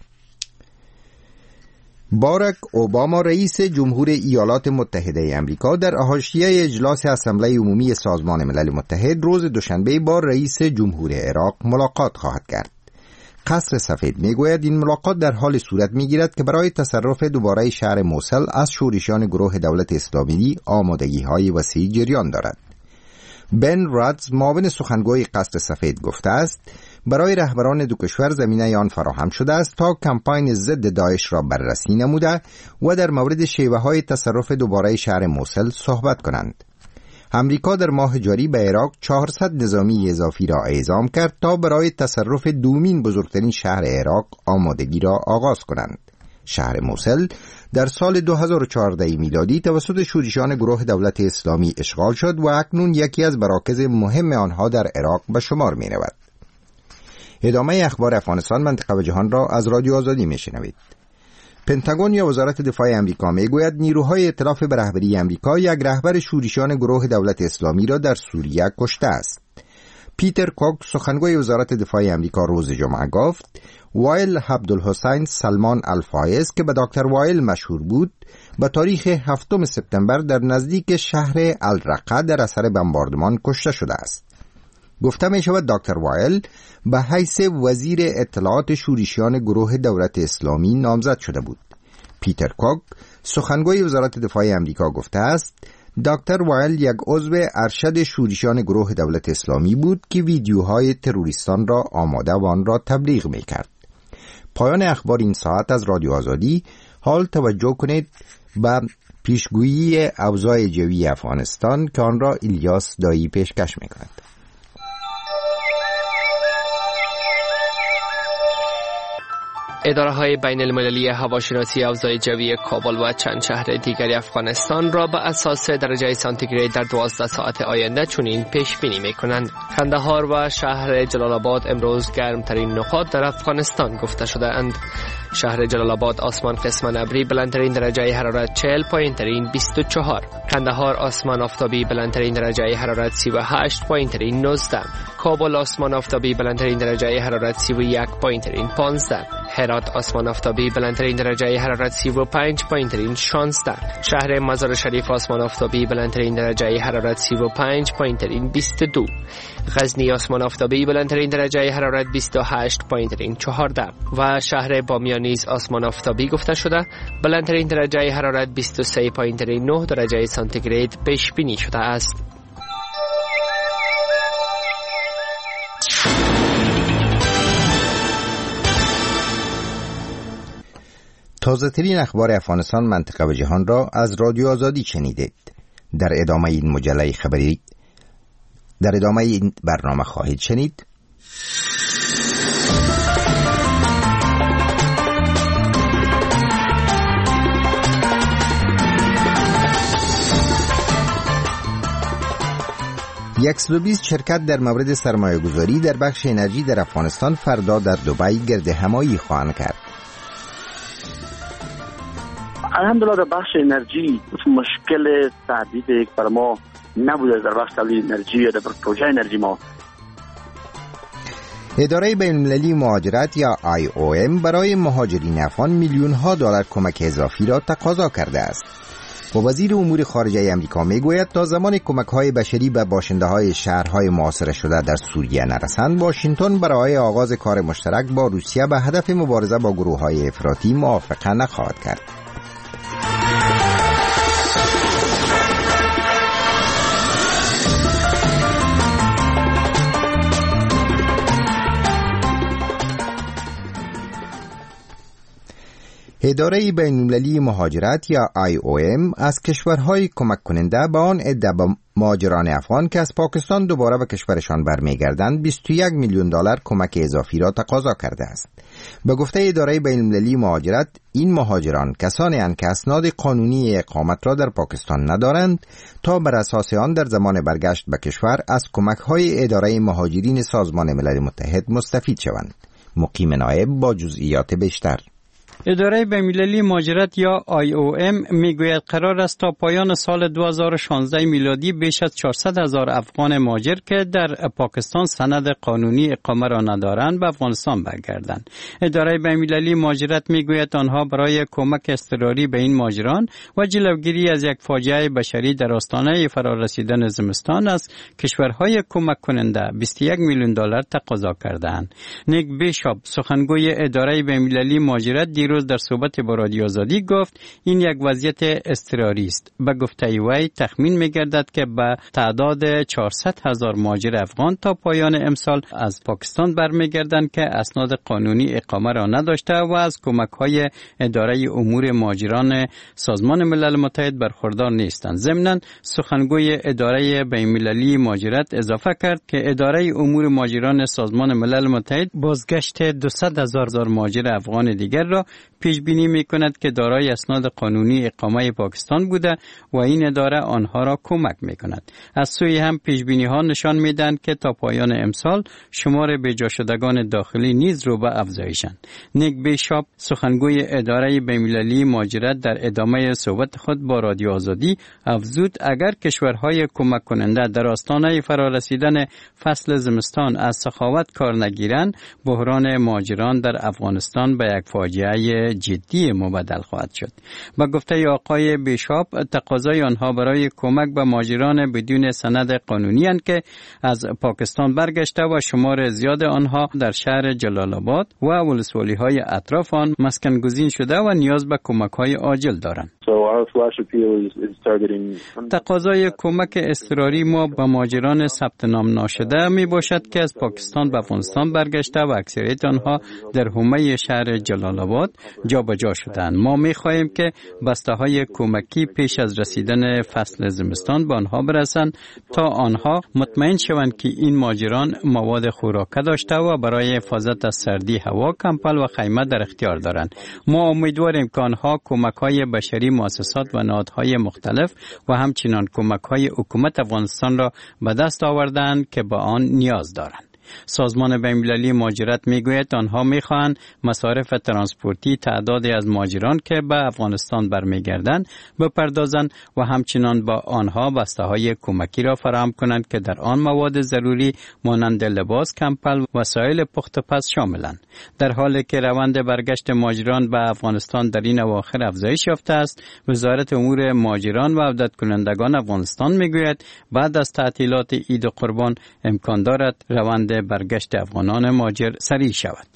باراک اوباما رئیس جمهور ایالات متحده آمریکا در حاشیه اجلاس اسمبلی عمومی سازمان ملل متحد روز دوشنبه با رئیس جمهور عراق ملاقات خواهد کرد. قصر سفید میگوید این ملاقات در حال صورت میگیرد که برای تصرف دوباره شهر موصل از شورشیان گروه دولت اسلامی آمادگی‌های وسیع جریان دارد. بن رادز معاون سخنگوی قصر سفید گفته است برای رهبران دو کشور زمینه آن فراهم شده است تا کمپاین ضد داعش را بررسی نموده و در مورد شیوه‌های تصرف دوباره شهر موصل صحبت کنند. امریکا در ماه جاری به عراق 400 نظامی اضافی را اعزام کرد تا برای تصرف دومین بزرگترین شهر عراق آمادگی را آغاز کنند. شهر موصل در سال 2014 میلادی توسط شورشیان گروه دولت اسلامی اشغال شد و اکنون یکی از مراکز مهم آنها در عراق به شمار می رود. ادامه اخبار افغانستان، منطقه و جهان را از رادیو آزادی می شنوید. پنتاگون یا وزارت دفاع امریکا می گوید نیروهای ائتلاف به رهبری امریکا یک رهبر شورشیان گروه دولت اسلامی را در سوریه کشته است. پیتر کوک، سخنگوی وزارت دفاع امریکا، روز جمعه گفت وایل عبدالحسین سلمان الفایز که به دکتر وایل مشهور بود، به تاریخ 7 سپتامبر در نزدیک شهر الرقه در اثر بمباردمان کشته شده است. گفته می شود دکتر وایل به حیث وزیر اطلاعات شورشیان گروه دولت اسلامی نامزد شده بود. پیتر کوک، سخنگوی وزارت دفاع امریکا، گفته است دکتر وایل یک عضو ارشد شورشیان گروه دولت اسلامی بود که ویدیوهای تروریستان را آماده و آن را تبلیغ می کرد. پایان اخبار این ساعت از رادیو آزادی. حال توجه کنید به پیشگویی اوضاع جوی افغانستان که آن را الیاس دایی پیشکش می کند. اداره‌های بین‌المللی هواشناسی اوضاع جوی کابل و چند شهر دیگر افغانستان را به اساس درجه سانتیگراد در 12 ساعت آینده چنین پیش بینی می‌کنند. کندهار و شهر جلال آباد امروز گرمترین نقاط در افغانستان گفته شده‌اند. شهر جلال آباد آسمان قسماً ابری، بلندترین درجه حرارت 40، پایین‌ترین 24. کندهار آسمان آفتابی، بلندترین درجه حرارت 38، پایین‌ترین 19. کابل آسمان آفتابی، بلندترین درجه حرارت 31، پایین‌ترین 15. هرات آسمان آفتابی، بلندترین درجه حرارت 35، پایین‌ترین 16. شهر مزار شریف آسمان آفتابی، بلندترین درجه حرارت 35، پایین‌ترین 22. غزنی آسمان آفتابی، بلندترین درجه حرارت 28، پایین‌ترین 14. و شهر بامیان نیز آسمان آفتابی گفته شده، بلندترین درجه حرارت 23، پایین‌ترین 9 درجه سانتیگراد پیش بینی شده است. تازه ترین اخبار افغانستان، منطقه و جهان را از رادیو آزادی شنیدید. در ادامه این مجله خبری در ادامه این برنامه خواهید شنید یک 120 شرکت در مورد سرمایه گذاری در بخش انرژی در افغانستان فردا در دبی گرد همایی خواهند کرد. الحمدلله در بخش انرژی مشکل تهدید یک بر ما نبوده در بخش تولید انرژی یا در پروژه انرژی ما. اداره بین‌المللی مهاجرت یا IOM برای مهاجرین افغان میلیون‌ها دلار کمک اضافی را تقاضا کرده است. و وزیر امور خارجه امریکا میگوید تا زمان کمک‌های بشری به باشنده‌های شهرهای محاصره شده در سوریه نرسند، واشنگتن برای آغاز کار مشترک با روسیه به هدف مبارزه با گروه‌های افراطی موافقت نخواهد کرد. اداره بین‌المللی مهاجرت یا IOM از کشورهای کمک کننده به آن عده مهاجران افغان که از پاکستان دوباره به کشورشان برمیگردند 21 میلیون دلار کمک اضافی را تقاضا کرده است. به گفته اداره بین‌المللی مهاجرت، این مهاجران کسانی اند که اسناد قانونی اقامت را در پاکستان ندارند تا بر اساس آن در زمان برگشت به کشور از کمک‌های اداره مهاجرین سازمان ملل متحد مستفید شوند. مقیم نایب با جزئیات بیشتر. اداره بین‌المللی مهاجرت یا IOM میگوید قرار است تا پایان سال 2016 میلادی بیش از 400,000 افغان مهاجر که در پاکستان سند قانونی اقامه را ندارند به افغانستان برگردند. اداره بین‌المللی مهاجرت میگوید آنها برای کمک اضطراری به این مهاجران و جلوگیری از یک فاجعه بشری در آستانه فرارسیدن زمستان از کشورهای کمک کننده 21 میلیون دلار تقاضا کردند. نیک بیشاپ، سخنگوی اداره بین‌المللی مهاجرت، دیروز در صحبت با رادیو آزادی گفت این یک وضعیت اضطراری است. به گفته وی تخمین می‌گردد که به تعداد 400,000 مهاجر افغان تا پایان امسال از پاکستان برمیگردند که اسناد قانونی اقامه را نداشته و از کمک‌های اداره امور مهاجران سازمان ملل متحد برخوردار نیستند. ضمناً سخنگوی اداره بین‌المللی مهاجرت اضافه کرد که اداره امور مهاجران سازمان ملل متحد بازگشت 200,000 مهاجر افغان دیگر را پیش بینی می‌کند که دارای اسناد قانونی اقامه پاکستان بوده و این اداره آنها را کمک می‌کند. از سوی هم پیش بینی‌ها نشان می‌دهند که تا پایان امسال شمار بجا شدگان داخلی نیز رو به افزایشند. نیک بیشاپ سخنگوی اداره بین‌المللی مهاجرت در ادامه صحبت خود با رادیو آزادی افزود اگر کشورهای کمک کننده در آستانه فرارسیدن فصل زمستان از سخاوت کار نگیرند، بحران مهاجران در افغانستان به یک فاجعه جدی مبدل خواهد شد. با گفته آقای بیشاپ تقاضای آنها برای کمک به مهاجران بدون سند قانونی اند که از پاکستان برگشته و شمار زیاد آنها در شهر جلال آباد و ولسوالی‌های اطراف آن مسکن گزین شده و نیاز به کمک‌های عاجل دارند. تقاضای کمک اضطراری ما به مهاجران ثبت نام ناشده می باشد که از پاکستان به افغانستان برگشته و اکثریت آنها در حومه شهر جلال آباد جابجا شدند. ما می خواهیم که بسته‌های کمکی پیش از رسیدن فصل زمستان به آنها برسند تا آنها مطمئن شوند که این مهاجران مواد خوراکه داشته و برای حفاظت از سردی هوا کمپل و خیمه در اختیار دارند. ما امیدواریم که آنها کمک‌های بشری مؤسسات و نهادهای مختلف و همچنین کمک‌های حکومت افغانستان را به دست آوردند که به آن نیاز دارند. سازمان بین‌المللی مهاجرت میگوید آنها میخواهند مصارف ترانسپورتی تعدادی از مهاجران که به افغانستان برمیگردند بپردازند و همچنین با آنها بسته‌های کمکی را فراهم کنند که در آن مواد ضروری مانند لباس، کمپل، وسایل پخت و پز شاملند. در حالی که روند برگشت مهاجران به افغانستان در این اواخر افزایش یافته است، وزارت امور مهاجران و عودت کنندگان افغانستان میگوید بعد از تعطیلات عید و قربان امکان دارد روند برگشت افغانان مهاجر سریع شود.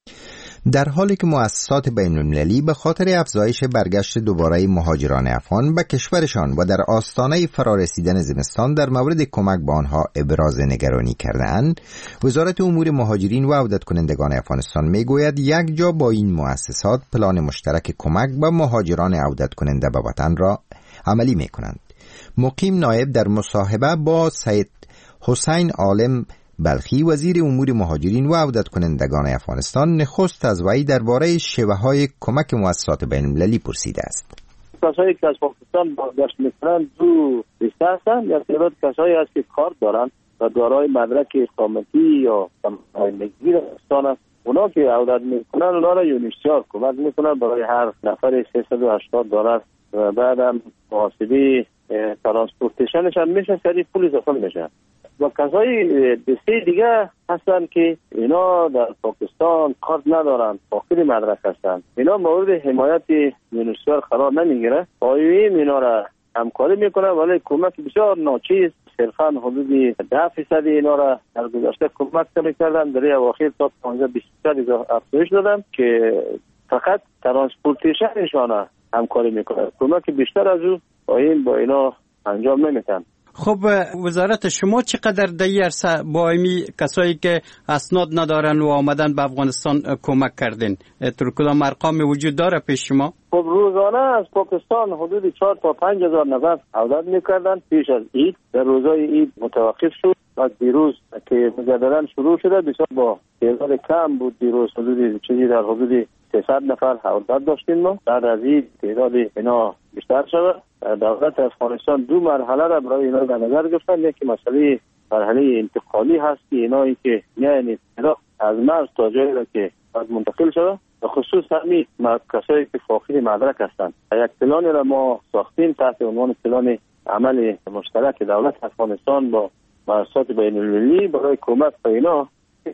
در حالی که مؤسسات بین‌المللی به خاطر افزایش برگشت دوباره مهاجران افغان به کشورشان و در آستانه فرارسیدن زمستان در مورد کمک به آنها ابراز نگرانی کردند، وزارت امور مهاجرین و عودت کنندگان افغانستان میگوید یک جا با این مؤسسات پلان مشترک کمک به مهاجران عودت کننده به وطن را عملی میکنند. مقیم نایب در مصاحبه با سید حسین عالم بلخی وزیر امور مهاجرین و عودت کنندگان افغانستان نخست از وی درباره شیوه‌های کمک مؤسسات بین‌المللی پرسیده است. کسایی که از پاکستان بازگشت می‌کنند دو دسته هستند. یک تعداد کسایی هست که کار دارند و دارای مدرک اقامتی یا زندگی دارند است. اونا که عودت می‌کنند اونا را یونیسیار کمک می‌کنند برای هر نفر $380 و بعد هم محاسبه ترانسپورتیشنش هم میشه سری پول اضافه میشه. و کسای دسته دیگه هستن که اینا در پاکستان کار ندارن، فاقد مدرک هستن. اینا مورد حمایت یونیسیار قرار نمیگیره. آیویم اینا را همکاری میکنه ولی کمک بسیار ناچیز، صرفا حدود 10% اینا را در گذشته کمک کردن، در اواخر تا 15-20% افزایش دادن که فقط ترانسپورتیشنشان همکاری میکنه. کمک بیشتر از او آیویم با اینا انجام نمیتن. خب وزارت شما چقدر در این عرصه با ایمی کسایی که اسناد ندارن و آمدن به افغانستان کمک کردین؟ در کدام ارقام وجود داره پیش شما؟ خب روزانه از پاکستان حدود 4 تا 5 هزار نفر عودت میکردن پیش از عید. در روزهای عید متوقف شد و دیروز که مجددا شروع شده بسیار با تعداد کم بود. دیروز حدود چیزی در حدود 300 نفر عودت داشتیم. ما بعد از عید تعداد اینا بیشتر شد. دولت افغانستان دو مرحله را برای اینا در نظر گرفتن. یکی مسئله مرحله انتقالی هست که اینایی که یعنی از مرز تا جایی را که باید منتقل شده، به خصوص همین کسایی که فاقد مدرک هستند. یک پلانی را ما ساختیم تحت عنوان پلان عمل مشترک دولت افغانستان با مؤسسات بین‌المللی برای کمک به اینا.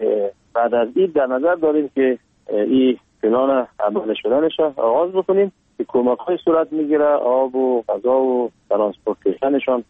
بعد از این در نظر داریم که این پلان عمل شدنش آغاز بکنیم که کمک‌های صورت میگیره، آب و غذا و ترانسپورتیشنشان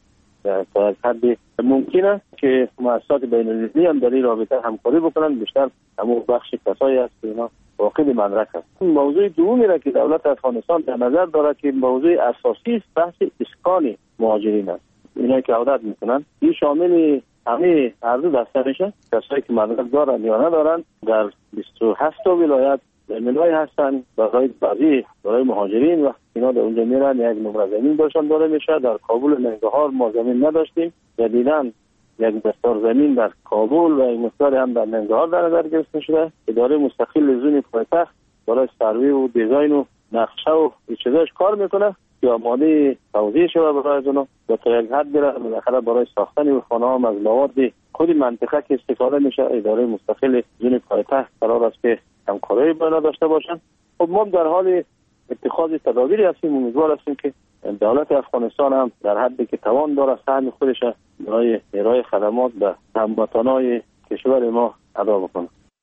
تا حد ممکنه که مؤسسات بین‌المللی هم در این رابطه همکاری بکنن. بیشتر همون بخش کسایی هست که اینا واقع مدرک است. موضوع دومی را که دولت افغانستان در نظر دارد که موضوع اساسی است بحث اسکان مهاجرین است. اینا که عودت میکنن این شامل همه هر دو دسته میشه، کسایی که مدرک دارن یا ندارن. در 27 تا ولایت منوی هستن برای مهاجرین. وقتی اینا در اونجا میرن یک نمره زمین باشن داره میشه. در کابل ننگهار ما زمین نداشتیم، جدیداً یک دستار زمین در کابل و یک مقدار هم در ننگهار در نظر گرفته شده. اداره مستقل زون پایتخت برای سروی و دیزاین و نقشه و چیزاش کار میکنه که آماده توزیع شده برای اونها و تا یک حد بره بالاخره برای ساختن خانه هم از مواد خود منطقه که استفاده میشه. اداره مستقل زون پایتخت قرار است که همکاری با اینا داشته باشن. خب ما در حال اتخاذ تدابیری هستیم. امیدوار هستیم که دولت افغانستان هم در حدی که توان داره سهم خودش برای ارائه خدمات به هموطنان کشور ما ادا بکنه.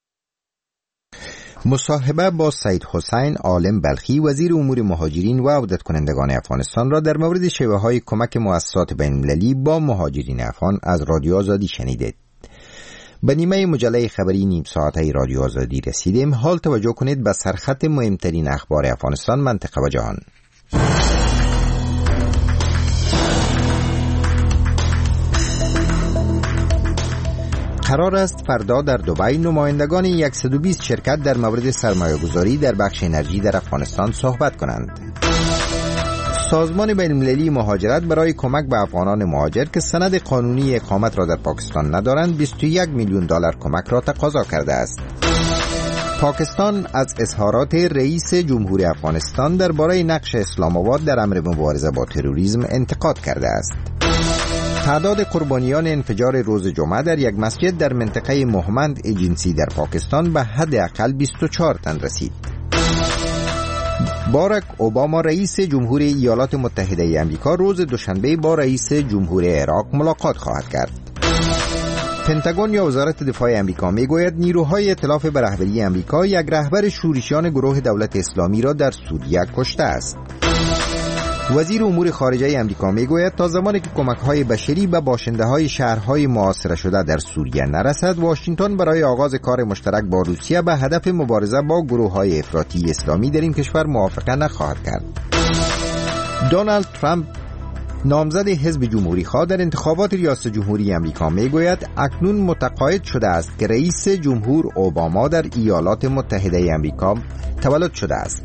مصاحبه با سید حسین عالم بلخی وزیر امور مهاجرین و عودت کنندگان افغانستان را در مورد شیوه‌های کمک مؤسسات بین‌المللی با مهاجرین افغان از رادیو آزادی شنیدید. به نیمه مجله خبری نیم ساعته رادیو آزادی رسیدیم. حال توجه کنید به سرخط مهمترین اخبار افغانستان، منطقه و جهان. قرار است فردا در دبی نمایندگان 120 شرکت در مورد سرمایه‌گذاری در بخش انرژی در افغانستان صحبت کنند. سازمان بین‌المللی مهاجرت برای کمک به افغانان مهاجر که سند قانونی اقامت را در پاکستان ندارند 21 میلیون دلار کمک را تقاضا کرده است. پاکستان از اظهارات رئیس جمهوری افغانستان درباره نقش اسلام آباد در امر مبارزه با تروریسم انتقاد کرده است. تعداد قربانیان انفجار روز جمعه در یک مسجد در منطقه مهمند ایجنسی در پاکستان به حداقل 24 تن رسید. باراک اوباما رئیس جمهوری ایالات متحده آمریکا روز دوشنبه با رئیس جمهوری عراق ملاقات خواهد کرد. پنتاگون یا وزارت دفاع آمریکا میگوید نیروهای ائتلاف به رهبری آمریکا یک رهبر شورشیان گروه دولت اسلامی را در سوریه کشته است. وزیر امور خارجه آمریکا میگوید تا زمانی که کمک‌های بشری به باشنده‌های شهرهای محاصره شده در سوریه نرسد، واشنگتن برای آغاز کار مشترک با روسیه به هدف مبارزه با گروه‌های افراطی اسلامی در این کشور موافقه نخواهد کرد. دونالد ترامپ نامزد حزب جمهوری خواه در انتخابات ریاست جمهوری آمریکا میگوید اکنون متقاعد شده است که رئیس جمهور اوباما در ایالات متحده آمریکا تولد شده است.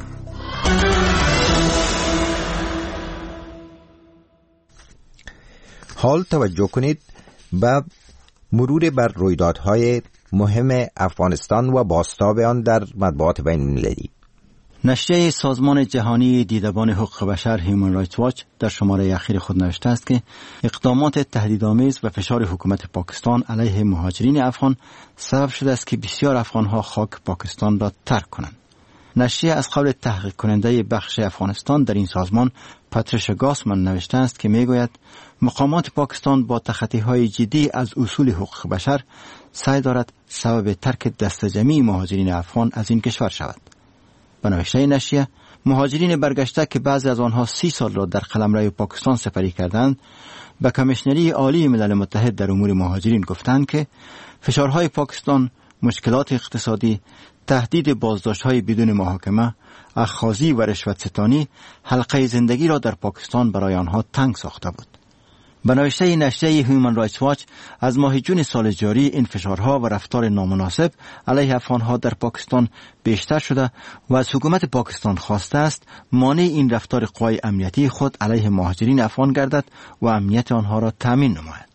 حال توجه کنید به مرور بر رویدادهای مهم افغانستان و بازتاب آن در مطبوعات بین‌المللی. نشریه سازمان جهانی دیدبان حقوق بشر هیومن رایتس واچ در شماره اخیر خود نوشته است که اقدامات تهدیدآمیز و فشار حکومت پاکستان علیه مهاجرین افغان سبب شده است که بسیار افغان‌ها خاک پاکستان را ترک کنند. نشریه از قول تحقیق کننده بخش افغانستان در این سازمان پاتریشیا گاسمن نوشته است که میگوید مقامات پاکستان با تخطی‌های جدی از اصول حقوق بشر سعی دارد سبب ترک دست جمعی مهاجرین افغان از این کشور شود. به نوشته نشریه، مهاجرین برگشته که بعضی از آنها 30 سال را در قلمرو پاکستان سپری کردند، به کمیشنری عالی ملل متحد در امور مهاجرین گفتند که فشارهای پاکستان، مشکلات اقتصادی، تهدید بازداشت‌های بدون محاکمه، اخاذی و رشوت‌ستانی حلقه زندگی را در پاکستان برای آنها تنگ ساخته بود. به نوشته نشریه هیومن رایتس واچ، از ماه جون سال جاری این فشارها و رفتار نامناسب علیه افغانها در پاکستان بیشتر شده و از حکومت پاکستان خواسته است مانع این رفتار قوای امنیتی خود علیه مهاجرین افغان گردد و امنیت آنها را تامین نماید.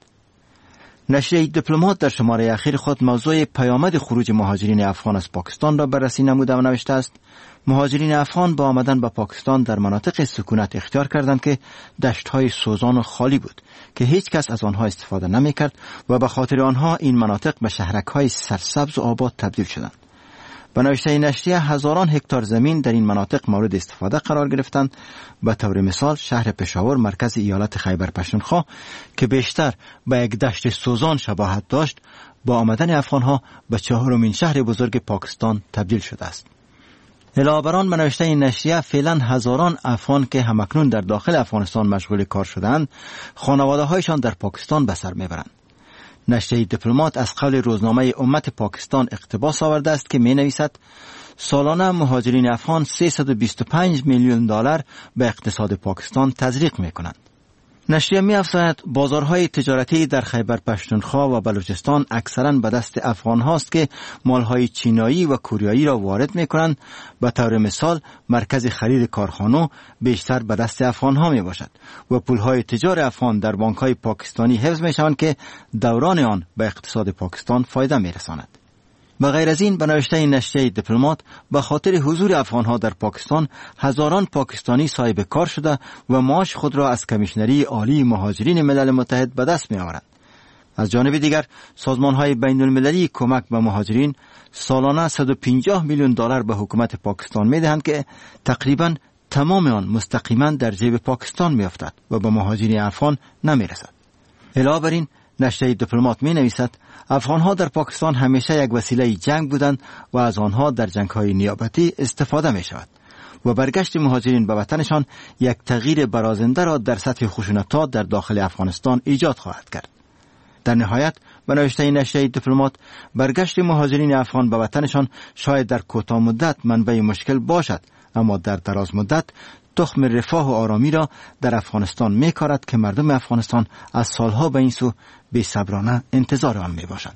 نشریه دیپلمات در شماره اخیر خود موضوع پیامد خروج مهاجرین افغان از پاکستان را بررسی نموده و نوشته است مهاجرین افغان با آمدن به پاکستان در مناطق سکونت اختیار کردند که دشت‌های سوزان و خالی بود که هیچ کس از آنها استفاده نمی‌کرد و به خاطر آنها این مناطق به شهرک‌های سرسبز و آباد تبدیل شدند. به نوشته نشریه هزاران هکتار زمین در این مناطق مورد استفاده قرار گرفتند. به طور مثال شهر پشاور مرکز ایالت خیبر پختونخوا که بیشتر به یک دشت سوزان شباهت داشت با آمدن افغانها به 4مین شهر بزرگ پاکستان تبدیل شده است. علاوه بر آن به نوشته نشریه فعلا هزاران افغان که همکنون در داخل افغانستان مشغول کار شدند خانواده‌هایشان در پاکستان به سر میبرند. نشریه دیپلمات از قول روزنامه امت پاکستان اقتباس آورده است که می نویسد سالانه مهاجرین افغان 325 میلیون دلار به اقتصاد پاکستان تزریق میکنند. نشریه می‌افزاید بازارهای تجارتی در خیبر پختونخوا و بلوچستان اکثراً به دست افغان هاست که مالهای چینایی و کوریایی را وارد می‌کنند. به طور مثال مرکز خرید کارخانه بیشتر به دست افغان ها می باشد و پولهای تجار افغان در بانک‌های پاکستانی حفظ می‌شوند که دوران آن به اقتصاد پاکستان فایده می‌رساند. به غیر از این، به نوشته نشریه دیپلمات، به خاطر حضور افغانها در پاکستان هزاران پاکستانی صاحب کار شده و معاش خود را از کمیشنری عالی مهاجرین ملل متحد به دست می آورند. از جانب دیگر سازمان‌های بین المللی کمک به مهاجرین سالانه 150 میلیون دلار به حکومت پاکستان می دهند که تقریباً تمام آن مستقیما در جیب پاکستان می افتد و به مهاجرین افغان نمی رسد. علاوه بر این، نشریه دیپلمات می نویسد افغانها در پاکستان همیشه یک وسیله جنگ بودند و از آنها در جنگ‌های نیابتی استفاده می شود و برگشت مهاجرین به وطنشان یک تغییر برازنده را در سطح خشونت‌ها در داخل افغانستان ایجاد خواهد کرد. در نهایت، به نوشته نشریه دیپلمات، برگشت مهاجرین افغان به وطنشان شاید در کوتاه مدت منبع مشکل باشد، اما در دراز مدت تخم رفاه و آرامی را در افغانستان می کارد که مردم افغانستان از سالها به این سو بی‌صبرانه انتظار آن می باشند.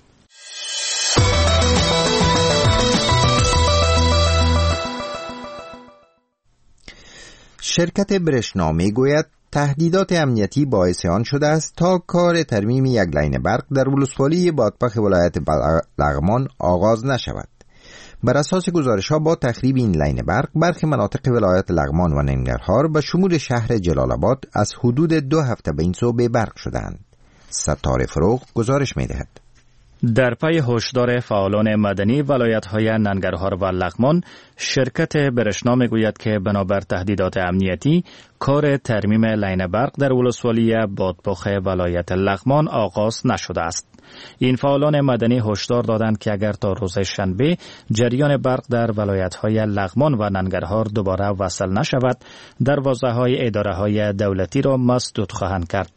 شرکت برشنا می گوید تهدیدات امنیتی باعث آن شده است تا کار ترمیم یک لاین برق در ولسوالی بادپخ ولایت لغمان آغاز نشود. بر اساس گزارش‌ها با تخریب این لاین برق، برخی مناطق ولایت لغمان و ننگرهار به شمول شهر جلال آباد از حدود 2 هفته به این سو بی برق شدند. ستاره فروغ گزارش می‌دهد. در پی هشدار فعالان مدنی ولایت‌های ننگرهار و لغمان، شرکت برشنا می‌گوید که بنابر تهدیدات امنیتی کار ترمیم لاین برق در ولسوالی بادپخ ولایت لغمان آغاز نشده است. این فعالان مدنی هشدار دادند که اگر تا روز شنبه جریان برق در ولایت‌های لغمان و ننگرهار دوباره وصل نشود، دروازه‌های اداره‌های دولتی را مسدود خواهند کرد.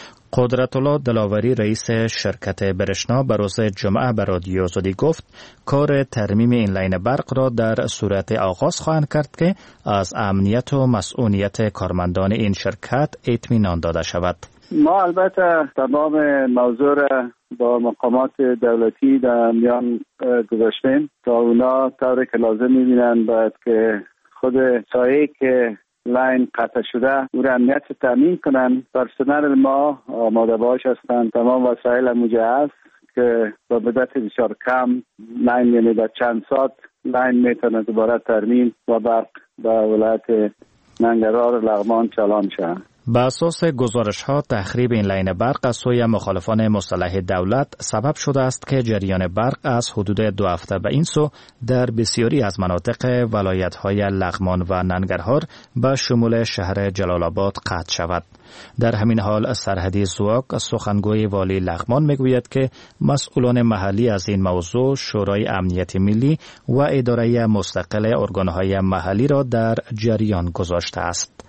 قدرت الله دلاوری رئیس شرکت برشنا به روز جمعه به رادیو آزادی گفت کار ترمیم این لاین برق را در صورت آغاز خواهند کرد که از امنیت و مسئولیت کارمندان این شرکت اطمینان داده شود. ما البته تمام موضوع را با مقامات دولتی در میان گذاشتیم تا اونا طوری که لازم می‌بینن باید که خود سایه که لاین قطع شده او را امنیت تامین کنن. پرسنل ما آماده باش هستند، تمام وسایل مجهز که با مدت بسیار کم لاین، یعنی در چند ساعت لاین میتونه دوباره ترمیم و برق به ولایت ننگرهار و لغمان چالان شود. به اساس گزارش‌ها تخریب این لاین برق از سوی مخالفان مسلح دولت سبب شده است که جریان برق از حدود 2 هفته به این سو در بسیاری از مناطق ولایت‌های لغمان و ننگرهار به شمول شهر جلال آباد قطع شود. در همین حال سرحدی زواک سخنگوی والی لغمان میگوید که مسئولان محلی از این موضوع شورای امنیت ملی و اداره مستقل ارگان‌های محلی را در جریان گذاشته است.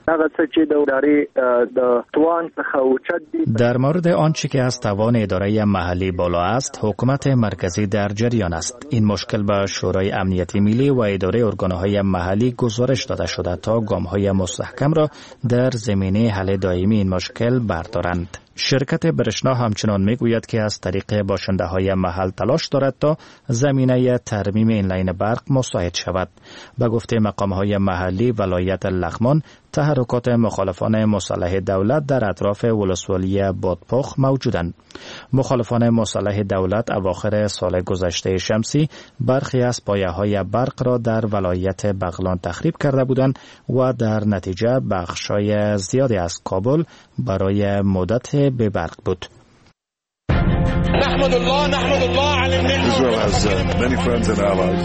در مورد آنچه که از توان اداره محلی بالا است، حکومت مرکزی در جریان است. این مشکل به شورای امنیت ملی و اداره ارگان‌های محلی گزارش داده شده تا گام‌های مستحکم را در زمینه حل دائمی این مشکل بردارند. شرکت برشنا همچنان میگوید که از طریق باشنده‌های محل تلاش دارد تا زمینه ترمیم این لاین برق مساعد شود. به گفته مقام‌های محلی ولایت لغمان، تحرکات مخالفان مسلح دولت در اطراف ولسوالی بادپخ موجودند. مخالفان مسلح دولت اواخر سال گذشته شمسی برخی از پایه‌های برق را در ولایت بغلان تخریب کرده بودند و در نتیجه بخشای زیادی از کابل برای مدت به برق بود. نحمد الله على النعمة. Israel has many friends and allies.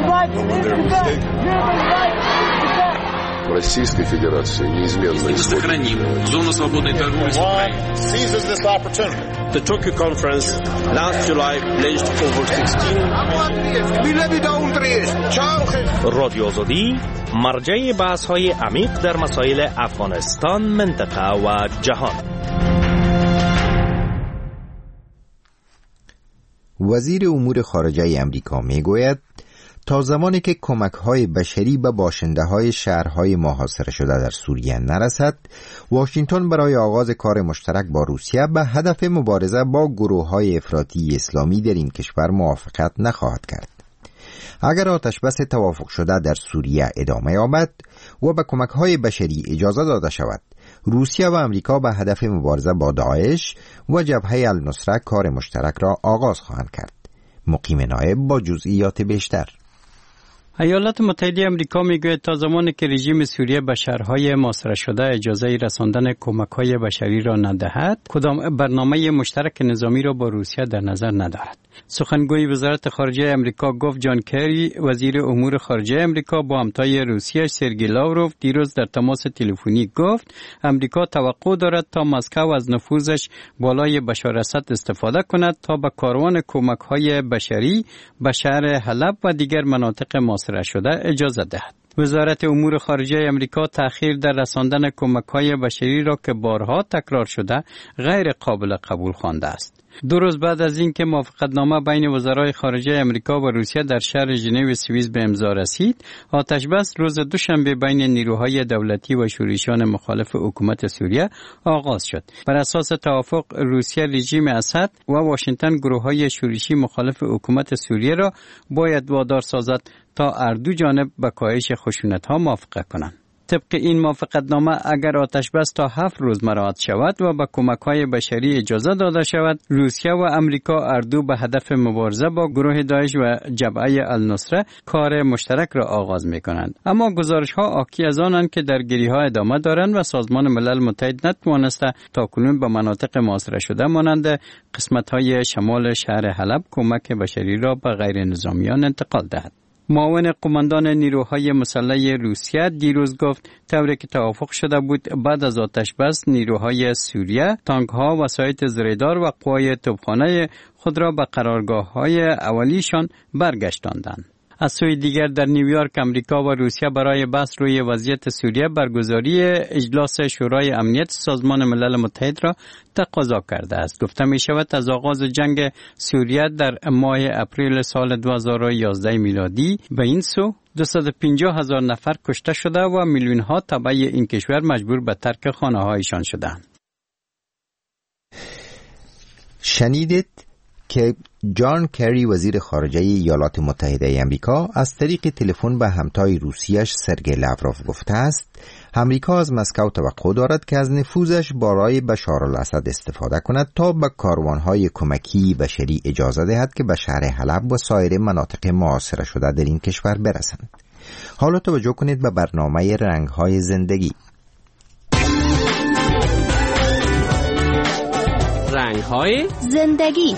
Российской Федерации неизменно сохраним зону свободной торговли с Украиной. Seizes this opportunity. The Tokyo conference last July pledged over 16. رادیو آزادی مرجع بحث‌های عمیق در مسائل افغانستان، منطقه و جهان. وزیر امور خارجه امریکا میگوید تا زمانی که کمک‌های بشری به باشنده‌های شهرهای محاصره شده در سوریه نرسد، واشنگتن برای آغاز کار مشترک با روسیه به هدف مبارزه با گروه‌های افراطی اسلامی در این کشور موافقت نخواهد کرد. اگر آتش بس توافق شده در سوریه ادامه یابد و به کمک‌های بشری اجازه داده شود، روسیه و امریکا به هدف مبارزه با داعش و جبهه النصره کار مشترک را آغاز خواهند کرد. مقیم نایب با جزئیات بیشتر. ایالات متحده آمریکا میگوید تا زمانی که رژیم سوریه به شهرهای محاصره شده اجازه رساندن کمک‌های بشری را ندهد، کدام برنامه مشترک نظامی را با روسیه در نظر ندارد. سخنگوی وزارت خارجه آمریکا گفت جان کری، وزیر امور خارجه آمریکا، با همتای روسیه سرگئی لاوروف دیروز در تماس تلفنی گفت آمریکا توقع دارد تا مسکو از نفوذش بالای بشار اسد استفاده کند تا به کاروان کمک‌های بشری به شهر حلب و دیگر مناطق محاصره شده اجازه دهد. وزارت امور خارجه آمریکا تأخیر در رساندن کمک‌های بشری را که بارها تکرار شده غیر قابل قبول خوانده است. 2 روز بعد از اینکه موافقتنامه بین وزرای خارجه آمریکا و روسیه در شهر ژنو سوئیس به امضا رسید، آتش‌بس روز دوشنبه بین نیروهای دولتی و شورشیان مخالف حکومت سوریه آغاز شد. بر اساس توافق روسیه رژیم اسد و واشنگتن گروه‌های شورشی مخالف حکومت سوریه را باید وادار سازد تا هر دو جانب به کاهش خشونت‌ها موافقت کنند. طبق این موافقتنامه اگر آتش‌بس تا 7 روز مراعات شود و به کمک‌های بشری اجازه داده شود، روسیه و امریکا هر دو به هدف مبارزه با گروه داعش و جبهه النصره کار مشترک را آغاز می‌کنند. اما گزارش‌ها حاکی از آنند که درگیری‌ها ادامه دارند و سازمان ملل متحد نتوانسته تاکنون به مناطق محاصره شده مانند قسمت‌های شمال شهر حلب کمک بشری را به غیر نظامیان انتقال دهد. معاون قماندان نیروهای مسلح روسیه دیروز گفت طوری که توافق شده بود بعد از آتش‌بس نیروهای سوریه تانک‌ها، وسایط زیردار و قوای توپخانه خود را به قرارگاه‌های اولیشان برگشتاندند. از سوی دیگر در نیویورک امریکا و روسیه برای بحث روی وضعیت سوریه برگزاری اجلاس شورای امنیت سازمان ملل متحد را تقاضا کرده است. گفته می شود از آغاز جنگ سوریه در ماه اپریل سال 2011 میلادی به این سو 250,000 نفر کشته شده و میلیون ها تبع این کشور مجبور به ترک خانه هایشان شدند. شنیدید که جان کری وزیر خارجه ایالات متحده آمریکا از طریق تلفن به همتای روسیه‌اش سرگئی لاوروف گفته است آمریکا از مسکو توقع دارد که از نفوذش برای بشار الاسد استفاده کند تا به کاروانهای کمکی بشری اجازه دهد که به شهر حلب و سایر مناطق محاصره شده در این کشور برسند. حالا توجه کنید به برنامه رنگ‌های زندگی. رنگ‌های زندگی.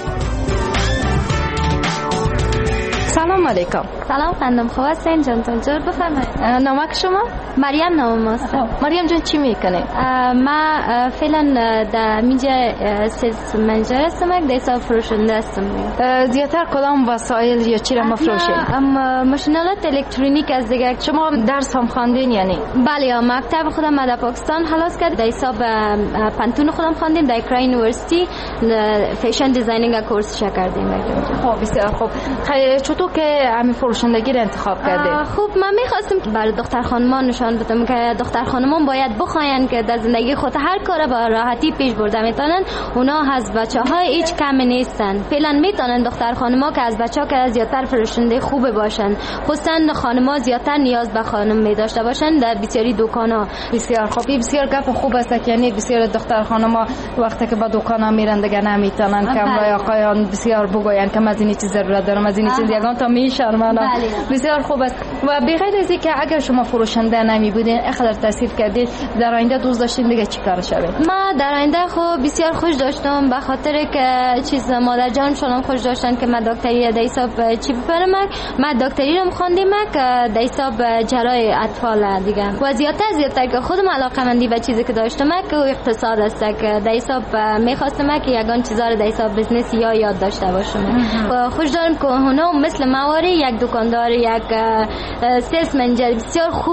سلام علیکم. سلام خانم، خوب هستین؟ جان جور بفرمایید. نامک شما؟ مریم نام ماست. مریم جان چی میکنه؟ ما فعلا در اینجا سیلز منیجر هستم، دیتا فروشنده هستم. زیاتر کدام وسایل یا چی را مفروشید؟ ماشینالات الکترونیک از دیگه. شما درس هم خواندین یعنی؟ بله، مکتب خودم در پاکستان خلاص کرد. در حساب پانتون خودم خواندیم در کرای یونیورسیتی فیشن دیزاینینگ کورس کردیم. خب بسیار خوب. چطور که همین فروشندگی را انتخاب کرده؟ خوب، من می‌خواستم که برای دختر خانمان نشان بدم که دختر خانمان باید بخواین که در زندگی خود هر کار با راحتی پیش برده میتونن. اونا از بچه‌ها هیچ کمی نیستن. فعلا میتونن دختر خانما که از بچه‌ها که زیادتر فروشنده خوب باشن، خصوصا خانما زیادتر نیاز به خانم می داشته باشن در بسیاری دکانا. بسیار خوب، بسیار گپ خوب است که یعنی بسیار دختر خانما وقتی که به دکانا میرن دیگه نمیتونن که آقایان بسیار بگوین که از این چیز ضرورت دارم، از این چیز یگان تا میشرمانم. بسیار خوب است. و بغیر از اینکه اگر شما فروشنده نمی بودین اخدر تحصیل کردید، در آینده دوست داشتین دیگه چی کار شوید؟ ما در آینده خب بسیار خوش داشتم به خاطر که چیز مادر جان شلون خوش داشتن که من دکتری در حساب چی بفرم. من دکتری رو خواندیم که در حساب جراح اطفال دیگه. و زیادتر که خودم علاقه‌مندی به چیزی که داشتم که اقتصاد است که در حساب می‌خواستم که یگان چیزا رو در حساب بزنس یا یاد داشته باشم. و خوش دارم که اونا مثل مواری یک دکاندار، یک سیلز منیجر بسیار خوب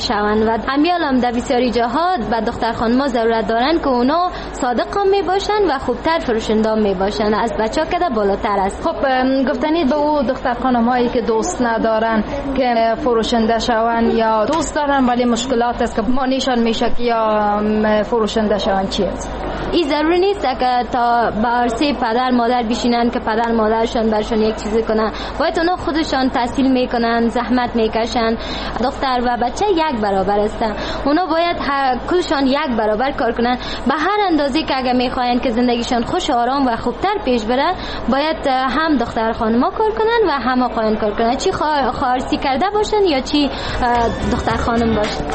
شوند و همیال هم در بسیاری جاها و دختر خانما ضرورت دارن که اونا صادق هم می باشن و خوبتر فروشنده می باشن از بچه‌ها که بالاتر است. خب گفتنید به او دختر خانمایی که دوست ندارن که فروشنده شوند یا دوست دارن ولی مشکلات است که مانیشان میشه که یا فروشنده شوند چی است؟ این ضروری نیست که تا به عرصه پدر مادر بشینن که پدر مادرشان برشان یک چیزی کنن. باید اونا خودشان تحصیل میکنن، زحمت میکشن. دختر و بچه یک برابر هستن. اونا باید کلشان یک برابر کار کنن. به هر اندازه که اگه میخواین که زندگیشان خوش آرام و خوبتر پیش بره، باید هم دختر خانما کار کنن و هم آقایان کار کنن. چی خارسی کرده باشن یا چی دختر خانم باشن.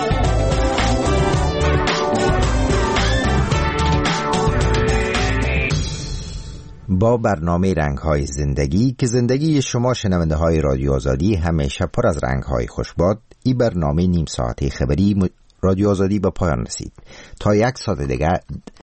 با برنامه رنگ‌های زندگی که زندگی شما شنونده های رادیو آزادی همیشه پر از رنگ‌های خوشباد، این برنامه نیم ساعته خبری رادیو آزادی به پایان رسید. تا یک ساعت دیگه